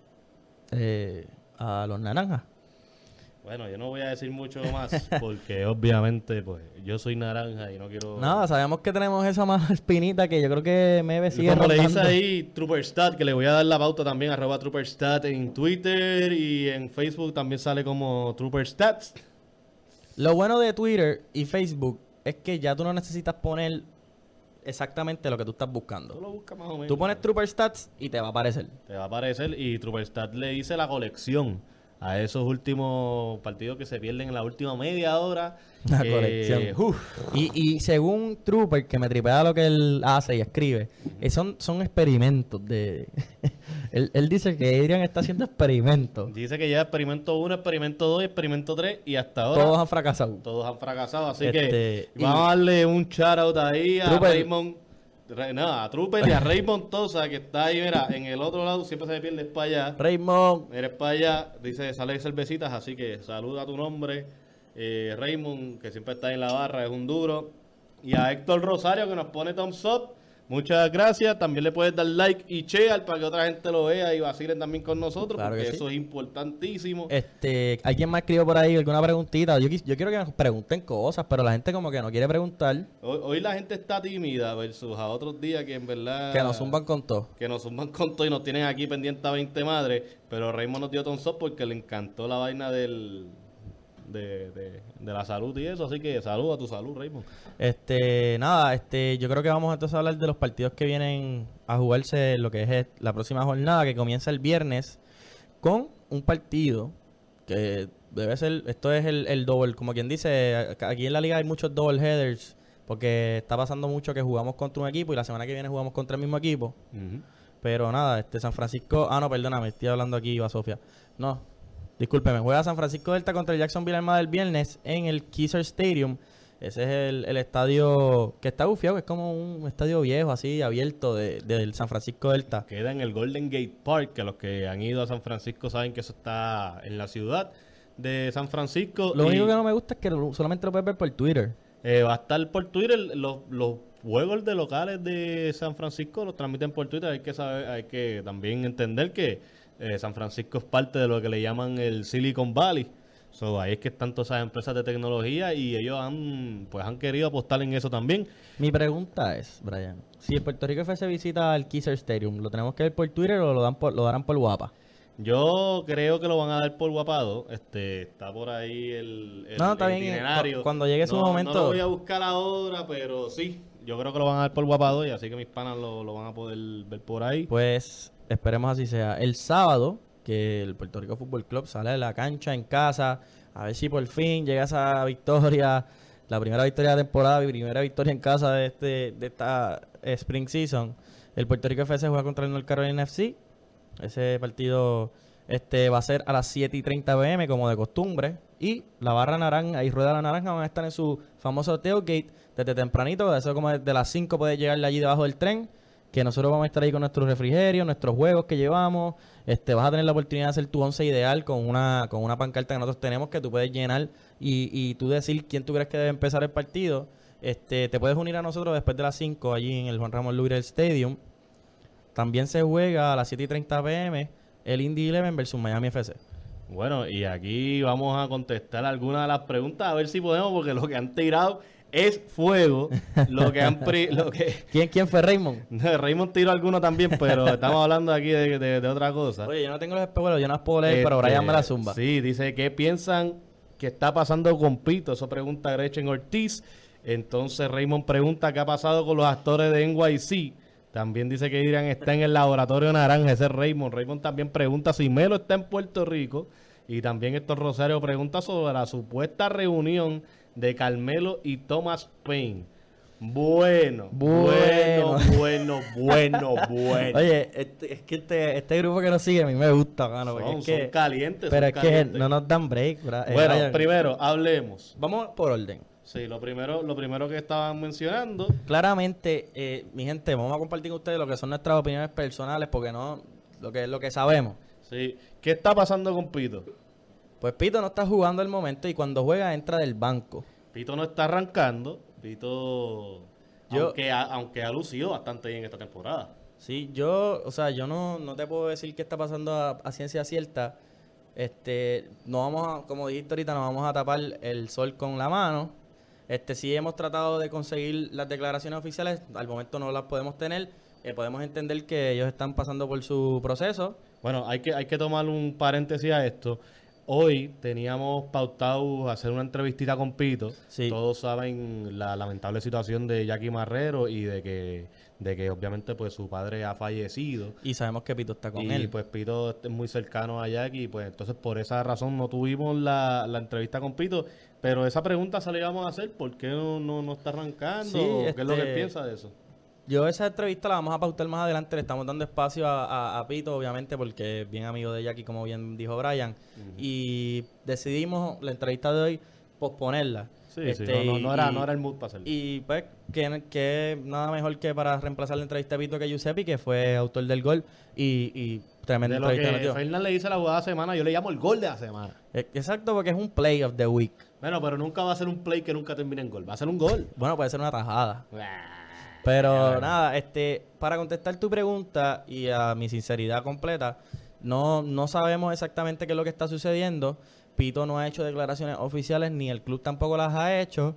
A los naranjas. Bueno, yo no voy a decir mucho más porque obviamente pues yo soy naranja y no quiero... Nada, sabemos que tenemos esa más espinita que yo creo que Mebe sigue como rondando. le dice ahí Trooperstat, que le voy a dar la pauta también, @Trooperstat en Twitter y en Facebook también sale como Trooperstats. Lo bueno de Twitter y Facebook es que ya tú no necesitas poner exactamente lo que tú estás buscando. Tú lo buscas más o menos. Tú pones Trooperstats y te va a aparecer. Te va a aparecer y Trooperstat le dice la colección a esos últimos partidos que se pierden en la última media hora. La colección. Y según Trooper, que me tripea lo que él hace y escribe, son experimentos de... él dice que Adrian está haciendo experimentos. Dice que ya experimento 1, experimento 2, experimento 3 y hasta ahora Todos han fracasado. todos han fracasado. Así Este, que y- vamos a darle un shout out ahí a Trooper. Raymond. A Trooper y a Raymond Tosa, que está ahí, mira, en el otro lado, siempre se me pierde, es para allá. Raymond. Eres para allá, dice, sale cervecitas, así que saluda a tu nombre. Raymond, que siempre está en la barra, es un duro. Y a Héctor Rosario, que nos pone thumbs up. Muchas gracias. También le puedes dar like y share para que otra gente lo vea y vacilen también con nosotros, Claro porque que sí. eso es importantísimo. ¿Alguien más escribió por ahí alguna preguntita? Yo quiero que nos pregunten cosas, pero la gente como que no quiere preguntar. Hoy la gente está tímida versus a otros días que en verdad... Que nos zumban con todo. Que nos zumban con todo y nos tienen aquí pendiente a 20 madres. Pero Raymond nos dio thumbs up porque le encantó la vaina de la salud y eso. Así que salud a tu salud, Raymond. Yo creo que vamos entonces a hablar de los partidos que vienen a jugarse lo que es la próxima jornada, que comienza el viernes, con un partido que debe ser, esto es el double, como quien dice, aquí en la liga hay muchos double headers, porque está pasando mucho que jugamos contra un equipo y la semana que viene jugamos contra el mismo equipo. Pero nada, San Francisco, no, perdóname, estoy hablando aquí, Iba Sofía. No, discúlpeme, juega San Francisco Delta contra el Jacksonville Armada el viernes en el Kezar Stadium. Ese es el estadio que está bufiado, que es como un estadio viejo, así, abierto del San Francisco Delta. Queda en el Golden Gate Park, que los que han ido a San Francisco saben que eso está en la ciudad de San Francisco. Lo y, único que no me gusta es que solamente lo puedes ver por Twitter. va a estar por Twitter. Los juegos de locales de San Francisco los transmiten por Twitter. Hay que saber, hay que también entender que San Francisco es parte de lo que le llaman el Silicon Valley. Ahí es que están todas esas empresas de tecnología y ellos han querido apostar en eso también. Mi pregunta es, Brian, si el Puerto Rico FC visita al Kezar Stadium, ¿lo tenemos que ver por Twitter o lo darán por guapa? Yo creo que lo van a dar por guapado. Está por ahí el Está bien, itinerario. cuando llegue su momento. No lo voy a buscar ahora, pero sí, yo creo que lo van a dar por guapado y así que mis panas lo van a poder ver por ahí. Pues esperemos así sea. El sábado, que el Puerto Rico Fútbol Club sale de la cancha en casa, a ver si por fin llega esa victoria, la primera victoria de la temporada y primera victoria en casa de esta Spring Season. El Puerto Rico FC juega contra el North Carolina FC. Ese partido va a ser a las 7:30 p.m. como de costumbre. Y la barra naranja y rueda la naranja van a estar en su famoso tailgate desde tempranito. Eso como de las 5 puedes llegarle allí debajo del tren. Que nosotros vamos a estar ahí con nuestros refrigerios, nuestros juegos que llevamos. Vas a tener la oportunidad de hacer tu once ideal con una pancarta que nosotros tenemos que tú puedes llenar y tú decir quién tú crees que debe empezar el partido. Te puedes unir a nosotros después de las 5 allí en el Juan Ramón Lúgaro Stadium. También se juega a las 7:30 p.m. el Indy 11 versus Miami FC. Bueno, y aquí vamos a contestar algunas de las preguntas, a ver si podemos, porque lo que han tirado es fuego. ¿Quién fue Raymond? Raymond tiró alguno también, pero estamos hablando aquí de otra cosa. Oye, yo no tengo los espejuelos, yo no las puedo leer, pero Brian me la zumba. Sí, dice, ¿qué piensan que está pasando con Pito? Eso pregunta Gretchen Ortiz. Entonces Raymond pregunta qué ha pasado con los actores de NYC. También dice que Adrian está en el laboratorio naranja. Ese es Raymond. Raymond también pregunta si Melo está en Puerto Rico. Y también Héctor Rosario pregunta sobre la supuesta reunión de Carmelo y Thomas Paine. Bueno. Oye, es que este grupo que nos sigue a mí me gusta, mano. Son calientes. Pero son es calientes. que no nos dan break. Bueno, Brian, primero, hablemos. vamos por orden. Sí, lo primero que estaban mencionando. Claramente, mi gente, vamos a compartir con ustedes lo que son nuestras opiniones personales, porque no lo que sabemos. Sí. ¿Qué está pasando con Pito? Pues Pito no está jugando al momento y cuando juega entra del banco. Pito no está arrancando. Pito, aunque ha lucido bastante bien esta temporada. Sí, yo no te puedo decir qué está pasando a ciencia cierta. No vamos a, como dijiste ahorita, nos vamos a tapar el sol con la mano. Sí hemos tratado de conseguir las declaraciones oficiales, al momento no las podemos tener. Podemos entender que ellos están pasando por su proceso. Bueno, hay que tomar un paréntesis a esto. hoy teníamos pautado hacer una entrevistita con Pito. Sí. Todos saben la lamentable situación de Jackie Marrero y de que obviamente pues su padre ha fallecido. Y sabemos que Pito está con Y él. pues Pito es muy cercano a Jackie, y pues entonces por esa razón no tuvimos la entrevista con Pito. Pero esa pregunta se la íbamos a hacer, ¿por qué no está arrancando? Sí, ¿Qué es lo que este, piensa de eso? Yo esa entrevista la vamos a pautar más adelante, le estamos dando espacio a Pito, obviamente, porque es bien amigo de Jackie, como bien dijo Brian, y decidimos la entrevista de hoy posponerla. Sí, y- no era el mood para hacerlo. Y pues, que nada mejor que para reemplazar la entrevista de Pito que Giuseppe, que fue autor del gol, y tremenda De lo entrevista que metió. Fernan le dice la jugada de la semana, yo le llamo el gol de la semana. Exacto, porque es un play of the week. Bueno, pero nunca va a ser un play que nunca termine en gol, va a ser un gol. Bueno, puede ser una tajada. Pero nada, para contestar tu pregunta y a mi sinceridad completa, no sabemos exactamente qué es lo que está sucediendo. Pito no ha hecho declaraciones oficiales, ni el club tampoco las ha hecho.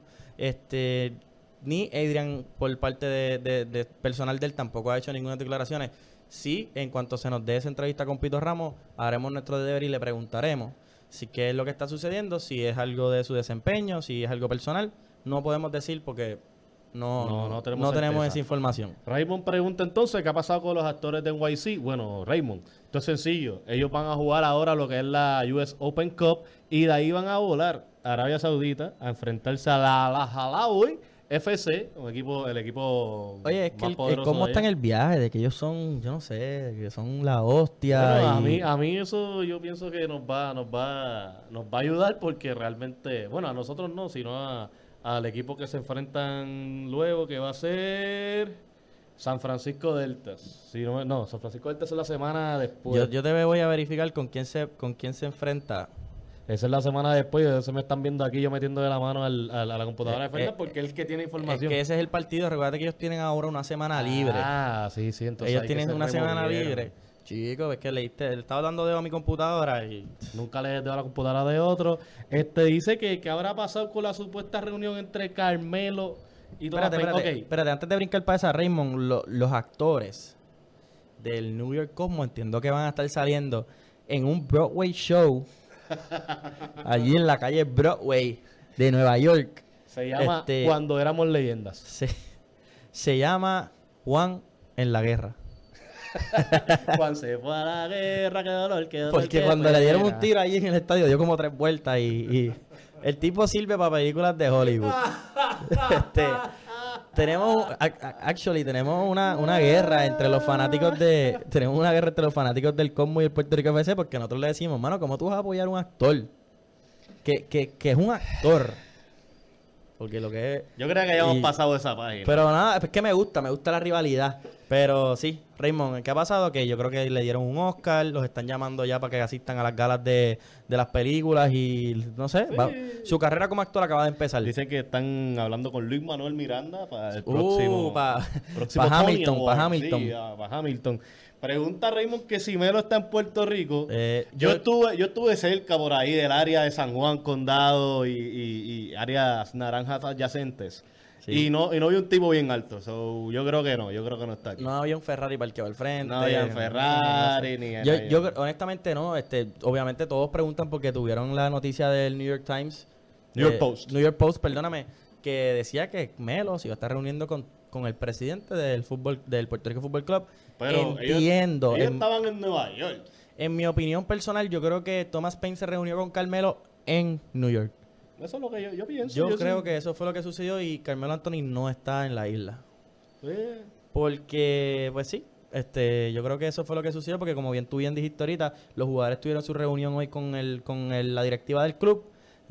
Ni Adrian, por parte de personal de él, tampoco ha hecho ninguna declaraciones. Sí, en cuanto se nos dé esa entrevista con Pito Ramos, haremos nuestro deber y le preguntaremos si qué es lo que está sucediendo, si es algo de su desempeño, si es algo personal. No podemos decir porque no tenemos certeza. esa información. Raymond pregunta entonces, ¿qué ha pasado con los actores de NYC? Bueno, Raymond, esto es sencillo. Ellos van a jugar ahora lo que es la US Open Cup y de ahí van a volar a Arabia Saudita a enfrentarse a la Al-Ahly FC, el equipo Oye, es que más el poderoso cómo de está en allá. el viaje, de que ellos son, yo no sé, que son la hostia. Bueno, y- a mí eso yo pienso que nos va a ayudar porque realmente, bueno, a nosotros no, sino al equipo que se enfrentan luego, que va a ser San Francisco Deltas. Si no, San Francisco Deltas es la semana después. yo te voy a verificar con quién se enfrenta. Esa es la semana después. De eso me están viendo aquí yo metiendo de la mano a la computadora de Fernández eh, porque es el que tiene Es información. que ese es el partido. Recuerda que ellos tienen ahora una semana libre. Ah, sí, entonces Ellos hay que tienen se una semana removieron. libre. Chicos, es que le estaba dando dedo a mi computadora y... Nunca le dio a la computadora de otro. Dice que habrá pasado con la supuesta reunión entre Carmelo y Thomas Paine. Ok. Espérate, antes de brincar para esa, Raymond, los actores del New York Cosmo entiendo que van a estar saliendo en un Broadway show allí en la calle Broadway de Nueva York. Se llama Este- Cuando éramos leyendas. Se llama Juan en la guerra. Juan se fue a la guerra, qué dolor, qué dolor. Porque qué cuando le dieron pena. un tiro allí en el estadio dio como 3 vueltas y el tipo sirve para películas de Hollywood. Tenemos una guerra entre los fanáticos del Cosmo y el Puerto Rico FC porque nosotros le decimos, mano, ¿cómo tú vas a apoyar a un actor? Que es un actor. Porque lo que es... Yo creo que ya hemos Y- pasado esa página. Pero nada, es que me gusta la rivalidad. Pero sí, Raymond, ¿qué ha pasado? Que yo creo que le dieron un Oscar, los están llamando ya para que asistan a las galas de las películas y no sé, su carrera como actor acaba de empezar. Dicen que están hablando con Luis Manuel Miranda para el próximo. Para próximo Tony Hamilton, Award. para Hamilton. Sí, para Hamilton. Pregunta Raymond que si Melo está en Puerto Rico. Yo- yo estuve cerca por ahí del área de San Juan, Condado y áreas naranjas adyacentes. Sí. Y no vi un tipo bien alto. So, yo creo que no está aquí. No había un Ferrari parqueado al frente. No había un Ferrari, ni Yo honestamente no, obviamente todos preguntan porque tuvieron la noticia del New York Times. New York Post. New York Post, perdóname, que decía que Melo se iba a estar reuniendo con el presidente del Puerto Rico Fútbol Club. Pero Entiendo. ellos estaban en Nueva York. En mi opinión personal, yo creo que Thomas Paine se reunió con Carmelo en New York. Eso es lo que yo pienso. Yo creo sí. que eso fue lo que sucedió y Carmelo Anthony no está en la isla. Eh, Porque, pues sí, yo creo que eso fue lo que sucedió porque como tú bien dijiste ahorita, los jugadores tuvieron su reunión hoy con la directiva del club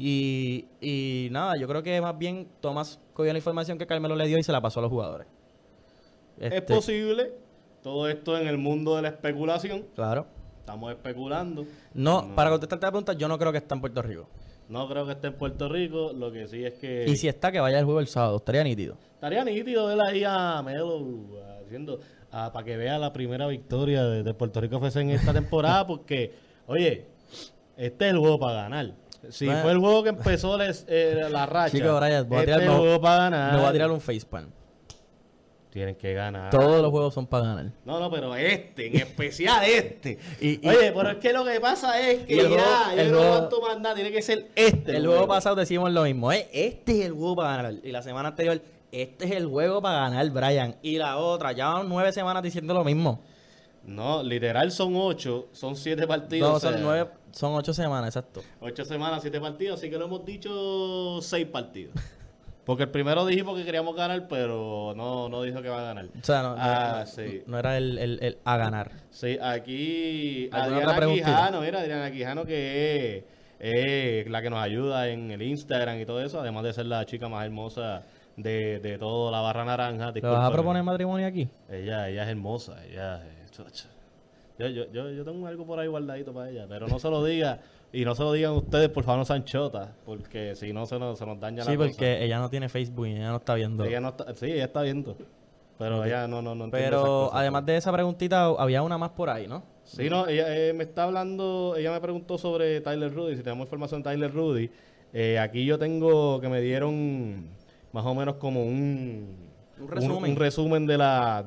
y nada, yo creo que más bien Thomas cogió la información que Carmelo le dio y se la pasó a los jugadores. Es posible. Todo esto en el mundo de la especulación. Claro. Estamos especulando. No, para contestarte la pregunta, yo no creo que está en Puerto Rico. No creo que esté en Puerto Rico. Lo que sí es que... Y si está, que vaya al juego el sábado, estaría nítido. Estaría nítido él ahí a Melo haciendo... para que vea la primera victoria de Puerto Rico FC en esta temporada. Porque, oye, este es el juego para ganar. Si Bueno. fue el juego que empezó la racha. Chico, Brian, este es el juego para ganar. me voy a tirar un facepalm. Tienen que ganar. Todos los juegos son para ganar. No, pero en especial este. Y- Oye, pero es que lo que pasa es que Y el ya, juego- yo el no juego- aguanto más nada, tiene que ser este. El juego pasado decimos lo mismo. Este es el juego para ganar. Y la semana anterior, este es el juego para ganar, Brian. Y la otra, ya van 9 semanas diciendo lo mismo. No, literal son 8, son 7 partidos. No, o sea, son 9, son 8 semanas, exacto. 8 semanas, 7 partidos, así que lo hemos dicho 6 partidos. Porque el primero dijimos que queríamos ganar, pero no dijo que va a ganar. O sea, no, sí. no era el a ganar. Sí, aquí ¿Alguna Adriana otra preguntita? Quijano, mira, Adriana Quijano que es la que nos ayuda en el Instagram y todo eso, además de ser la chica más hermosa de toda la barra naranja. ¿Le vas a Discúlpame. proponer matrimonio aquí? Ella es hermosa, ella es chocha. Yo tengo algo por ahí guardadito para ella, pero no se lo diga y no se lo digan ustedes, por favor, no sean chotas, porque si no se nos daña Sí, la porque cosa. ella no tiene Facebook y ella no está viendo. Ella no está, sí, ella está viendo, pero ella no entiende esas Pero cosas. además de esa preguntita, había una más por ahí, ¿no? Sí, no, ella me está hablando, ella me preguntó sobre Tyler Rudy, si tenemos información de Tyler Rudy. Aquí yo tengo que me dieron más o menos como un resumen de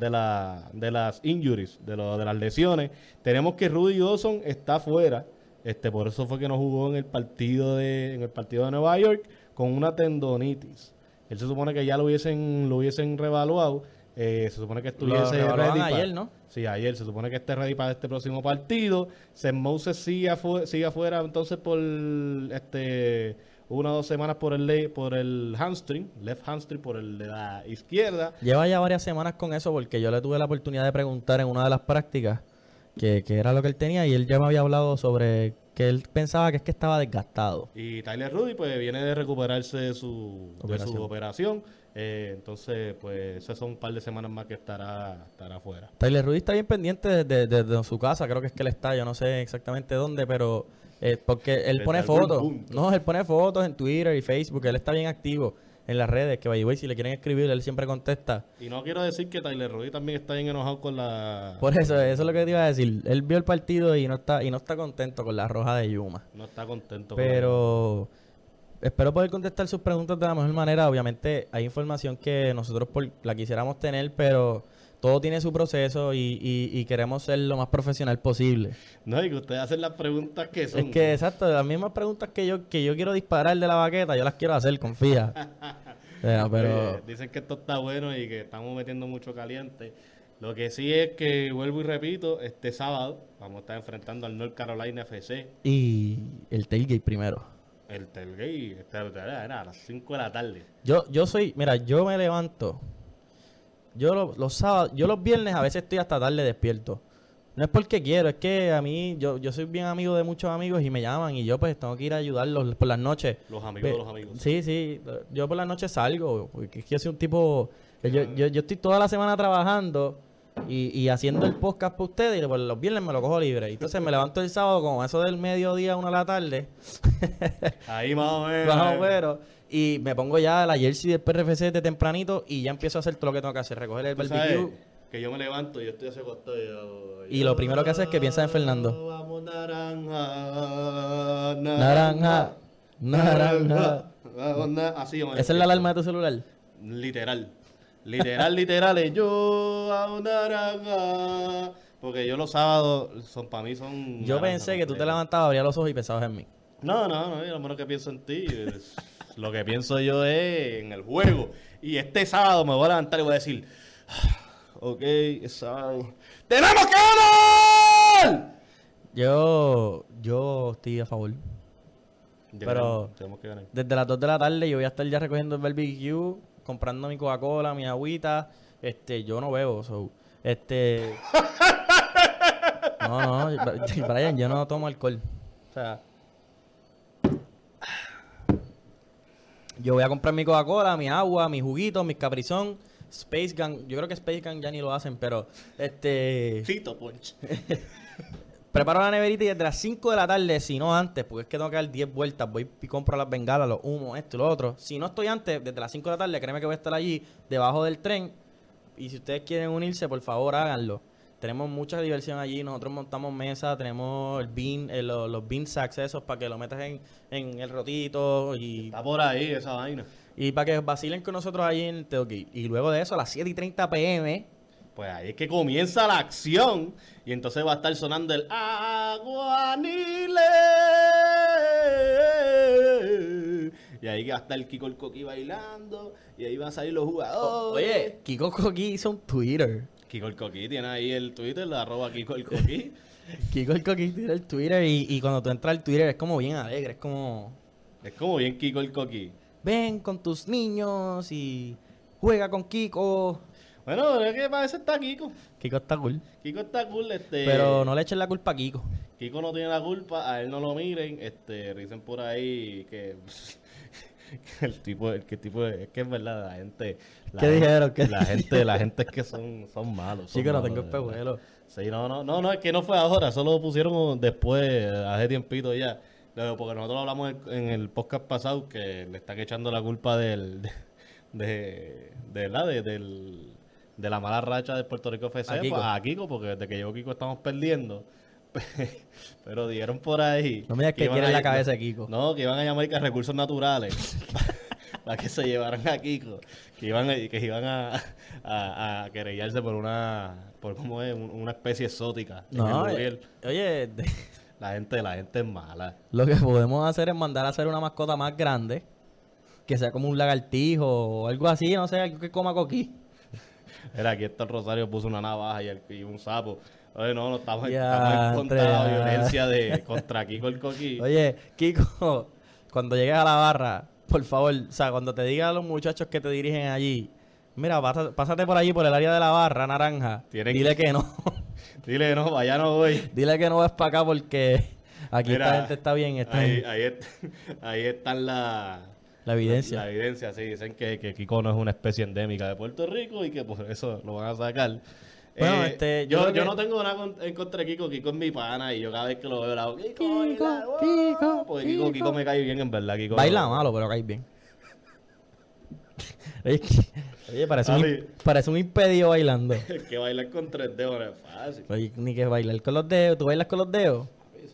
las injuries, de las lesiones. Tenemos que Rudy Dawson está fuera, por eso fue que no jugó en el partido de Nueva York con una tendonitis. Él se supone que ya lo hubiesen reevaluado. Se supone que estuviese reevaluaban ready ayer, ¿no? Sí, ayer. Se supone que esté ready para este próximo partido. Seth Moses sigue afuera entonces por 1 o 2 semanas por el hamstring, left hamstring, por el de la izquierda. Lleva ya varias semanas con eso porque yo le tuve la oportunidad de preguntar en una de las prácticas que era lo que él tenía y él ya me había hablado sobre que él pensaba que es que estaba desgastado. Y Tyler Rudy pues viene de recuperarse de su operación. Entonces pues esas son un par de semanas más que estará fuera. Tyler Rudy está bien pendiente de su casa, creo que es que él está, yo no sé exactamente dónde, pero porque él Desde pone algún fotos. punto. No, él pone fotos en Twitter y Facebook, él está bien activo en las redes, que by the way, si le quieren escribir, él siempre contesta. Y no quiero decir que Tyler Rudy también está bien enojado con la... Por eso es lo que te iba a decir. Él vio el partido y no está contento con la roja de Yuma. No está contento. Pero espero poder contestar sus preguntas de la mejor manera. Obviamente hay información que nosotros la quisiéramos tener, pero todo tiene su proceso y queremos ser lo más profesional posible. No, y que ustedes hacen las preguntas que son. Es que, exacto, las mismas preguntas que yo quiero disparar de la baqueta, yo las quiero hacer, confía. Pero Dicen que esto está bueno y que estamos metiendo mucho caliente. Lo que sí es que, vuelvo y repito, este sábado vamos a estar enfrentando al North Carolina FC. y el tailgate primero. El tailgate era a las 5 de la tarde. Yo soy, mira, yo me levanto. Yo los sábados, yo los viernes a veces estoy hasta tarde despierto. No es porque quiero, es que a mí, yo soy bien amigo de muchos amigos y me llaman y yo pues tengo que ir a ayudarlos por las noches. Los amigos de los amigos. Sí, yo por las noches salgo, porque es que yo soy un tipo, yo estoy toda la semana trabajando y haciendo el podcast para ustedes y pues, los viernes me lo cojo libre. Entonces me levanto el sábado como eso del mediodía, 1 de la tarde. Ahí más o menos. Más o menos. Y me pongo ya la jersey del PRFC de tempranito y ya empiezo a hacer todo lo que tengo que hacer. Recoger el Tú barbecue. sabes que yo me levanto y yo estoy así acostado. Y lo primero que hace es que piensa en Fernando. Vamos naranja, Naranja, naranja. Así yo me ¿Esa es la alarma de tu celular? Literal, yo a un naranja. Porque yo los sábados para mí son. Yo naranja pensé que tú te completa. levantabas, abrías los ojos y pensabas en mí. No, yo lo menos que pienso en ti. Lo que pienso yo es en el juego. Y este sábado me voy a levantar y voy a decir: ok, es sábado. ¡Tenemos que ganar! Yo estoy a favor. Pero tenemos que ganar. desde las 2 de la tarde yo voy a estar ya recogiendo el barbecue, comprando mi Coca-Cola, mi agüita. Yo no bebo, No, Brian, yo no tomo alcohol. O sea, yo voy a comprar mi Coca-Cola, mi agua, mis juguitos, mis Caprizón, Space Gun. Yo creo que Space Gun ya ni lo hacen, pero Fito Punch. preparo la neverita y desde las 5 de la tarde, si no antes, porque es que tengo que dar 10 vueltas, voy y compro las bengalas, los humos, esto y lo otro. Si no estoy antes, desde las 5 de la tarde, créeme que voy a estar allí, debajo del tren. Y si ustedes quieren unirse, por favor, háganlo. Tenemos mucha diversión allí, nosotros montamos mesas, tenemos el bean, los bean sacks esos para que lo metas en el rotito y Está por ahí esa vaina. Y para que vacilen con nosotros ahí en Teoki. Y luego de eso, a las 7:30 p.m., Pues ahí es que comienza la acción. Y entonces va a estar sonando el Aguanile. Y ahí va a estar el Kiko el Coqui bailando. Y ahí van a salir los jugadores. Oye, Kiko Coqui hizo un Twitter. Kiko el Coqui tiene ahí el Twitter, la @ Kiko el Coqui. Kiko el Coqui tiene el Twitter y cuando tú entras al Twitter es como bien alegre, es como... Es como bien Kiko el Coqui. Ven con tus niños y juega con Kiko. Bueno, es que parece está Kiko. Kiko está cool. Kiko está cool, Pero no le echen la culpa a Kiko. Kiko no tiene la culpa, a él no lo miren, dicen por ahí que es que es verdad, la gente, ¿Qué dijeron? la gente es que son malos. Chico, no malos, tengo de verdad. espejuelos. Sí, no, es que no fue ahora, eso lo pusieron después, hace tiempito ya. Porque nosotros hablamos en el podcast pasado que le están echando la culpa de la mala racha de Puerto Rico FC A Kiko. a Kiko, porque desde que llegó Kiko estamos perdiendo. Pero dijeron por ahí. No me digas que iban quieren a- la cabeza de Kiko. No, que iban a llamar a Recursos Naturales para que se llevaran a Kiko. Que iban a querellarse por ¿cómo es? Una especie exótica. en el No, Luriel. oye, La gente es mala. lo que podemos hacer es mandar a hacer una mascota más grande, que sea como un lagartijo o algo así, no sé, algo que coma coquí. Era aquí está el Rosario puso una navaja y un sapo. Oye, no estamos Ya, en contra de la Andrea. violencia contra Kiko el Coqui. Oye, Kiko, cuando llegues a la barra, por favor, o sea, cuando te digan a los muchachos que te dirigen allí, mira, pásate por allí, por el área de la barra naranja, dile que no. Dile no, vaya no voy. Dile que no vas para acá porque aquí Mira, esta gente está bien. ahí están la evidencia. La evidencia, sí. Dicen que Kiko no es una especie endémica de Puerto Rico y que por eso lo van a sacar. Bueno, yo yo creo que- no tengo nada en contra de Kiko. Kiko es mi pana y yo cada vez que lo veo le hago Kiko, Kiko, baila, wow". Kiko, Porque Kiko. Kiko me cae bien en verdad. Kiko Baila malo, pero cae bien. Oye, Papi. parece un impedido bailando. Es que bailar con 3 dedos no es fácil. Oye, ni que bailar con los dedos. ¿Tú bailas con los dedos?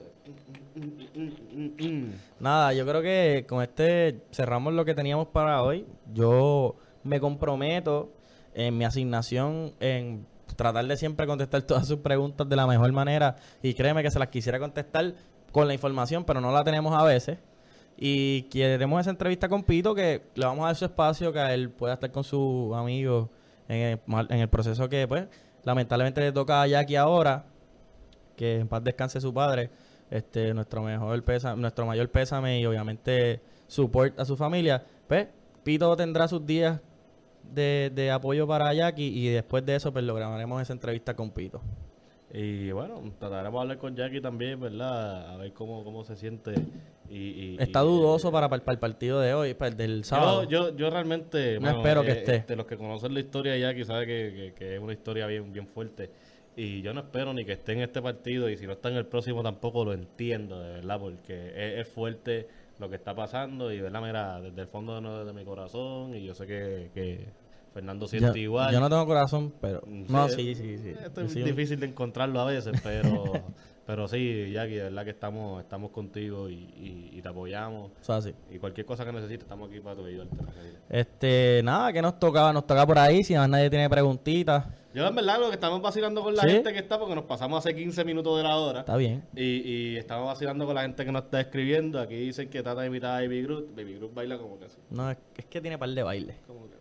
Nada, yo creo que con cerramos lo que teníamos para hoy. Yo me comprometo en mi asignación en tratar de siempre contestar todas sus preguntas de la mejor manera. Y créeme que se las quisiera contestar con la información, pero no la tenemos a veces. Y queremos esa entrevista con Pito, que le vamos a dar su espacio, que él pueda estar con sus amigos en el proceso que, pues, lamentablemente le toca a Jackie ahora, que en paz descanse su padre. Nuestro mayor pésame y obviamente support a su familia. Pues, Pito tendrá sus días de apoyo para Jackie y después de eso, pues, lograremos esa entrevista con Pito. Y bueno, trataremos de hablar con Jackie también, ¿verdad? A ver cómo se siente. Está dudoso para el partido de hoy, para el del sábado. Yo realmente... No espero que esté. Los que conocen la historia de Jackie saben que es una historia bien fuerte. Y yo no espero ni que esté en este partido. Y si no está en el próximo tampoco lo entiendo, de verdad. Porque es fuerte lo que está pasando. Y, ¿verdad? Mira, desde el fondo de mi corazón. Y yo sé que Fernando siente igual. Yo no tengo corazón, pero... No, sí. Esto es Sí, difícil de encontrarlo a veces, pero sí, Jackie, de verdad que estamos contigo y te apoyamos. O sea, sí. Y cualquier cosa que necesites, estamos aquí para tu ayudarte. Nada, que nos toca por ahí, si más nadie tiene preguntitas. Yo en verdad lo que estamos vacilando con la ¿Sí? gente que está, porque nos pasamos hace 15 minutos de la hora. Está bien. Y estamos vacilando con la gente que nos está escribiendo. Aquí dicen que trata de imitar a Baby Groot. Baby Groot baila como que así. No, es que tiene par de baile. Como que...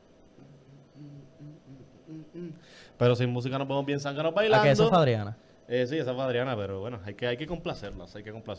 Pero sin música no podemos bien zánganos bailando. ¿A que eso fue Adriana? Sí, esa fue Adriana, pero bueno, hay que complacerlas,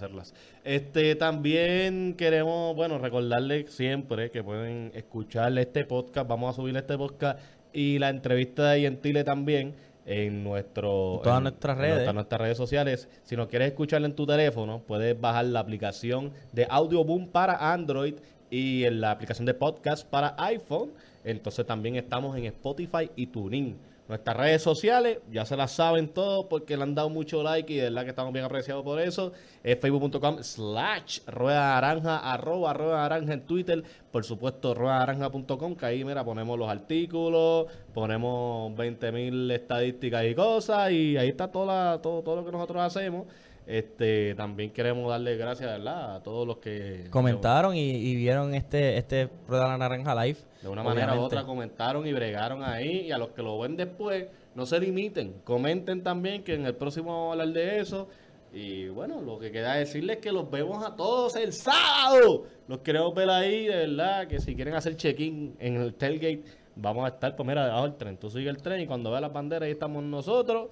También queremos, bueno, recordarles siempre que pueden escuchar este podcast, vamos a subir este podcast y la entrevista de Gentile también en todas nuestras redes. En nuestras redes sociales. Si no quieres escucharla en tu teléfono, puedes bajar la aplicación de Audioboom para Android y en la aplicación de podcast para iPhone. Entonces también estamos en Spotify y TuneIn. Nuestras redes sociales, ya se las saben todos porque le han dado mucho like y de verdad que estamos bien apreciados por eso. Es facebook.com/ruedanaranja, @ruedanaranja en Twitter. Por supuesto, ruedanaranja.com, que ahí, mira, ponemos los artículos, ponemos 20,000 estadísticas y cosas y ahí está todo lo que nosotros hacemos. También queremos darle gracias, ¿verdad?, a todos los que comentaron y vieron este Rueda la Naranja Live. de una manera u obviamente. otra comentaron y bregaron ahí. Y a los que lo ven después, no se limiten. Comenten también, que en el próximo vamos a hablar de eso. Y bueno, lo que queda decirles es que los vemos a todos el sábado. Los queremos ver ahí, de verdad, que si quieren hacer check-in en el tailgate, vamos a estar, pues mira, debajo del tren. Tú sigue el tren y cuando veas las banderas ahí estamos nosotros.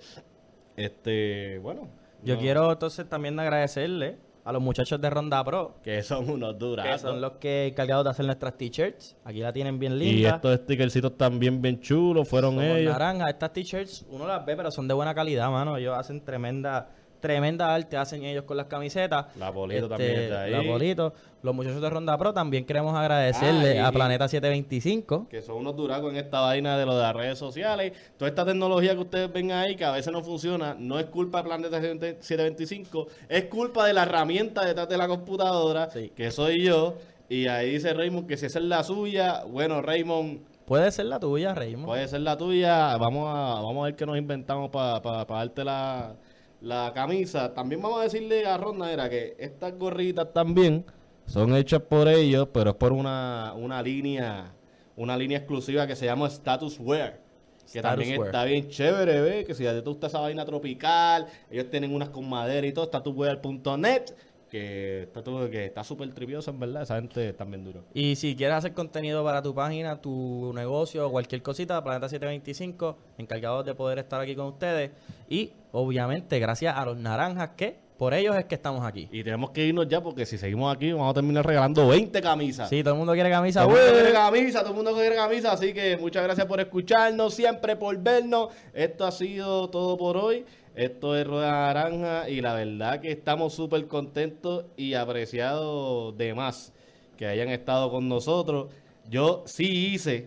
Bueno. Yo quiero entonces también agradecerle a los muchachos de Ronda Pro, Que son unos que durazos. son los que encargados de hacer nuestras t-shirts. Aquí la tienen bien Y linda. estos stickercitos también bien chulos, fueron Son ellos. naranjas. Estas t-shirts uno las ve, pero son de buena calidad, mano. Ellos hacen tremenda arte, hacen ellos con las camisetas. La Polito también es de ahí. La Polito. Los muchachos de Ronda Pro también queremos agradecerle a Planeta 725. Que son unos duracos en esta vaina de lo de las redes sociales. Toda esta tecnología que ustedes ven ahí, que a veces no funciona, no es culpa de Planeta 725, es culpa de la herramienta detrás de la computadora, Sí. que soy yo. Y ahí dice Raymond que si esa es la suya, bueno, Raymond, Puede ser la tuya, Raymond. puede ser la tuya. Vamos a ver qué nos inventamos para darte la camisa. También vamos a decirle a Ronda, era que estas gorritas también son hechas por ellos, pero es por una línea exclusiva que se llama Status Wear. Que Status también Wear. está bien chévere, ¿ves? Que si a ti te gusta esa vaina tropical, ellos tienen unas con madera y todo, statuswear.net, que está súper triviosa, en verdad. Esa gente también duro. Y si quieres hacer contenido para tu página, tu negocio o cualquier cosita, Planeta 725, encargados de poder estar aquí con ustedes. Y obviamente gracias a los naranjas, que por ellos es que estamos aquí. Y tenemos que irnos ya, porque si seguimos aquí vamos a terminar regalando 20 camisas. Sí, todo el mundo quiere camisa. Todo el mundo ¡Ué! quiere camisa, todo el mundo quiere camisa, así que muchas gracias por escucharnos, siempre por vernos. Esto ha sido todo por hoy. Esto es Rueda Naranja y la verdad que estamos súper contentos y apreciados de más que hayan estado con nosotros. Yo sí hice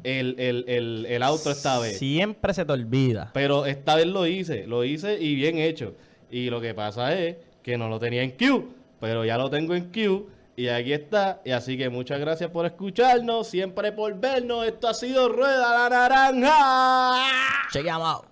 el outro esta vez, Siempre se te olvida. pero esta vez lo hice y bien hecho. Y lo que pasa es que no lo tenía en Q, pero ya lo tengo en Q. Y aquí está. Y así que muchas gracias por escucharnos, siempre por vernos. Esto ha sido Rueda la Naranja. Chequeamos.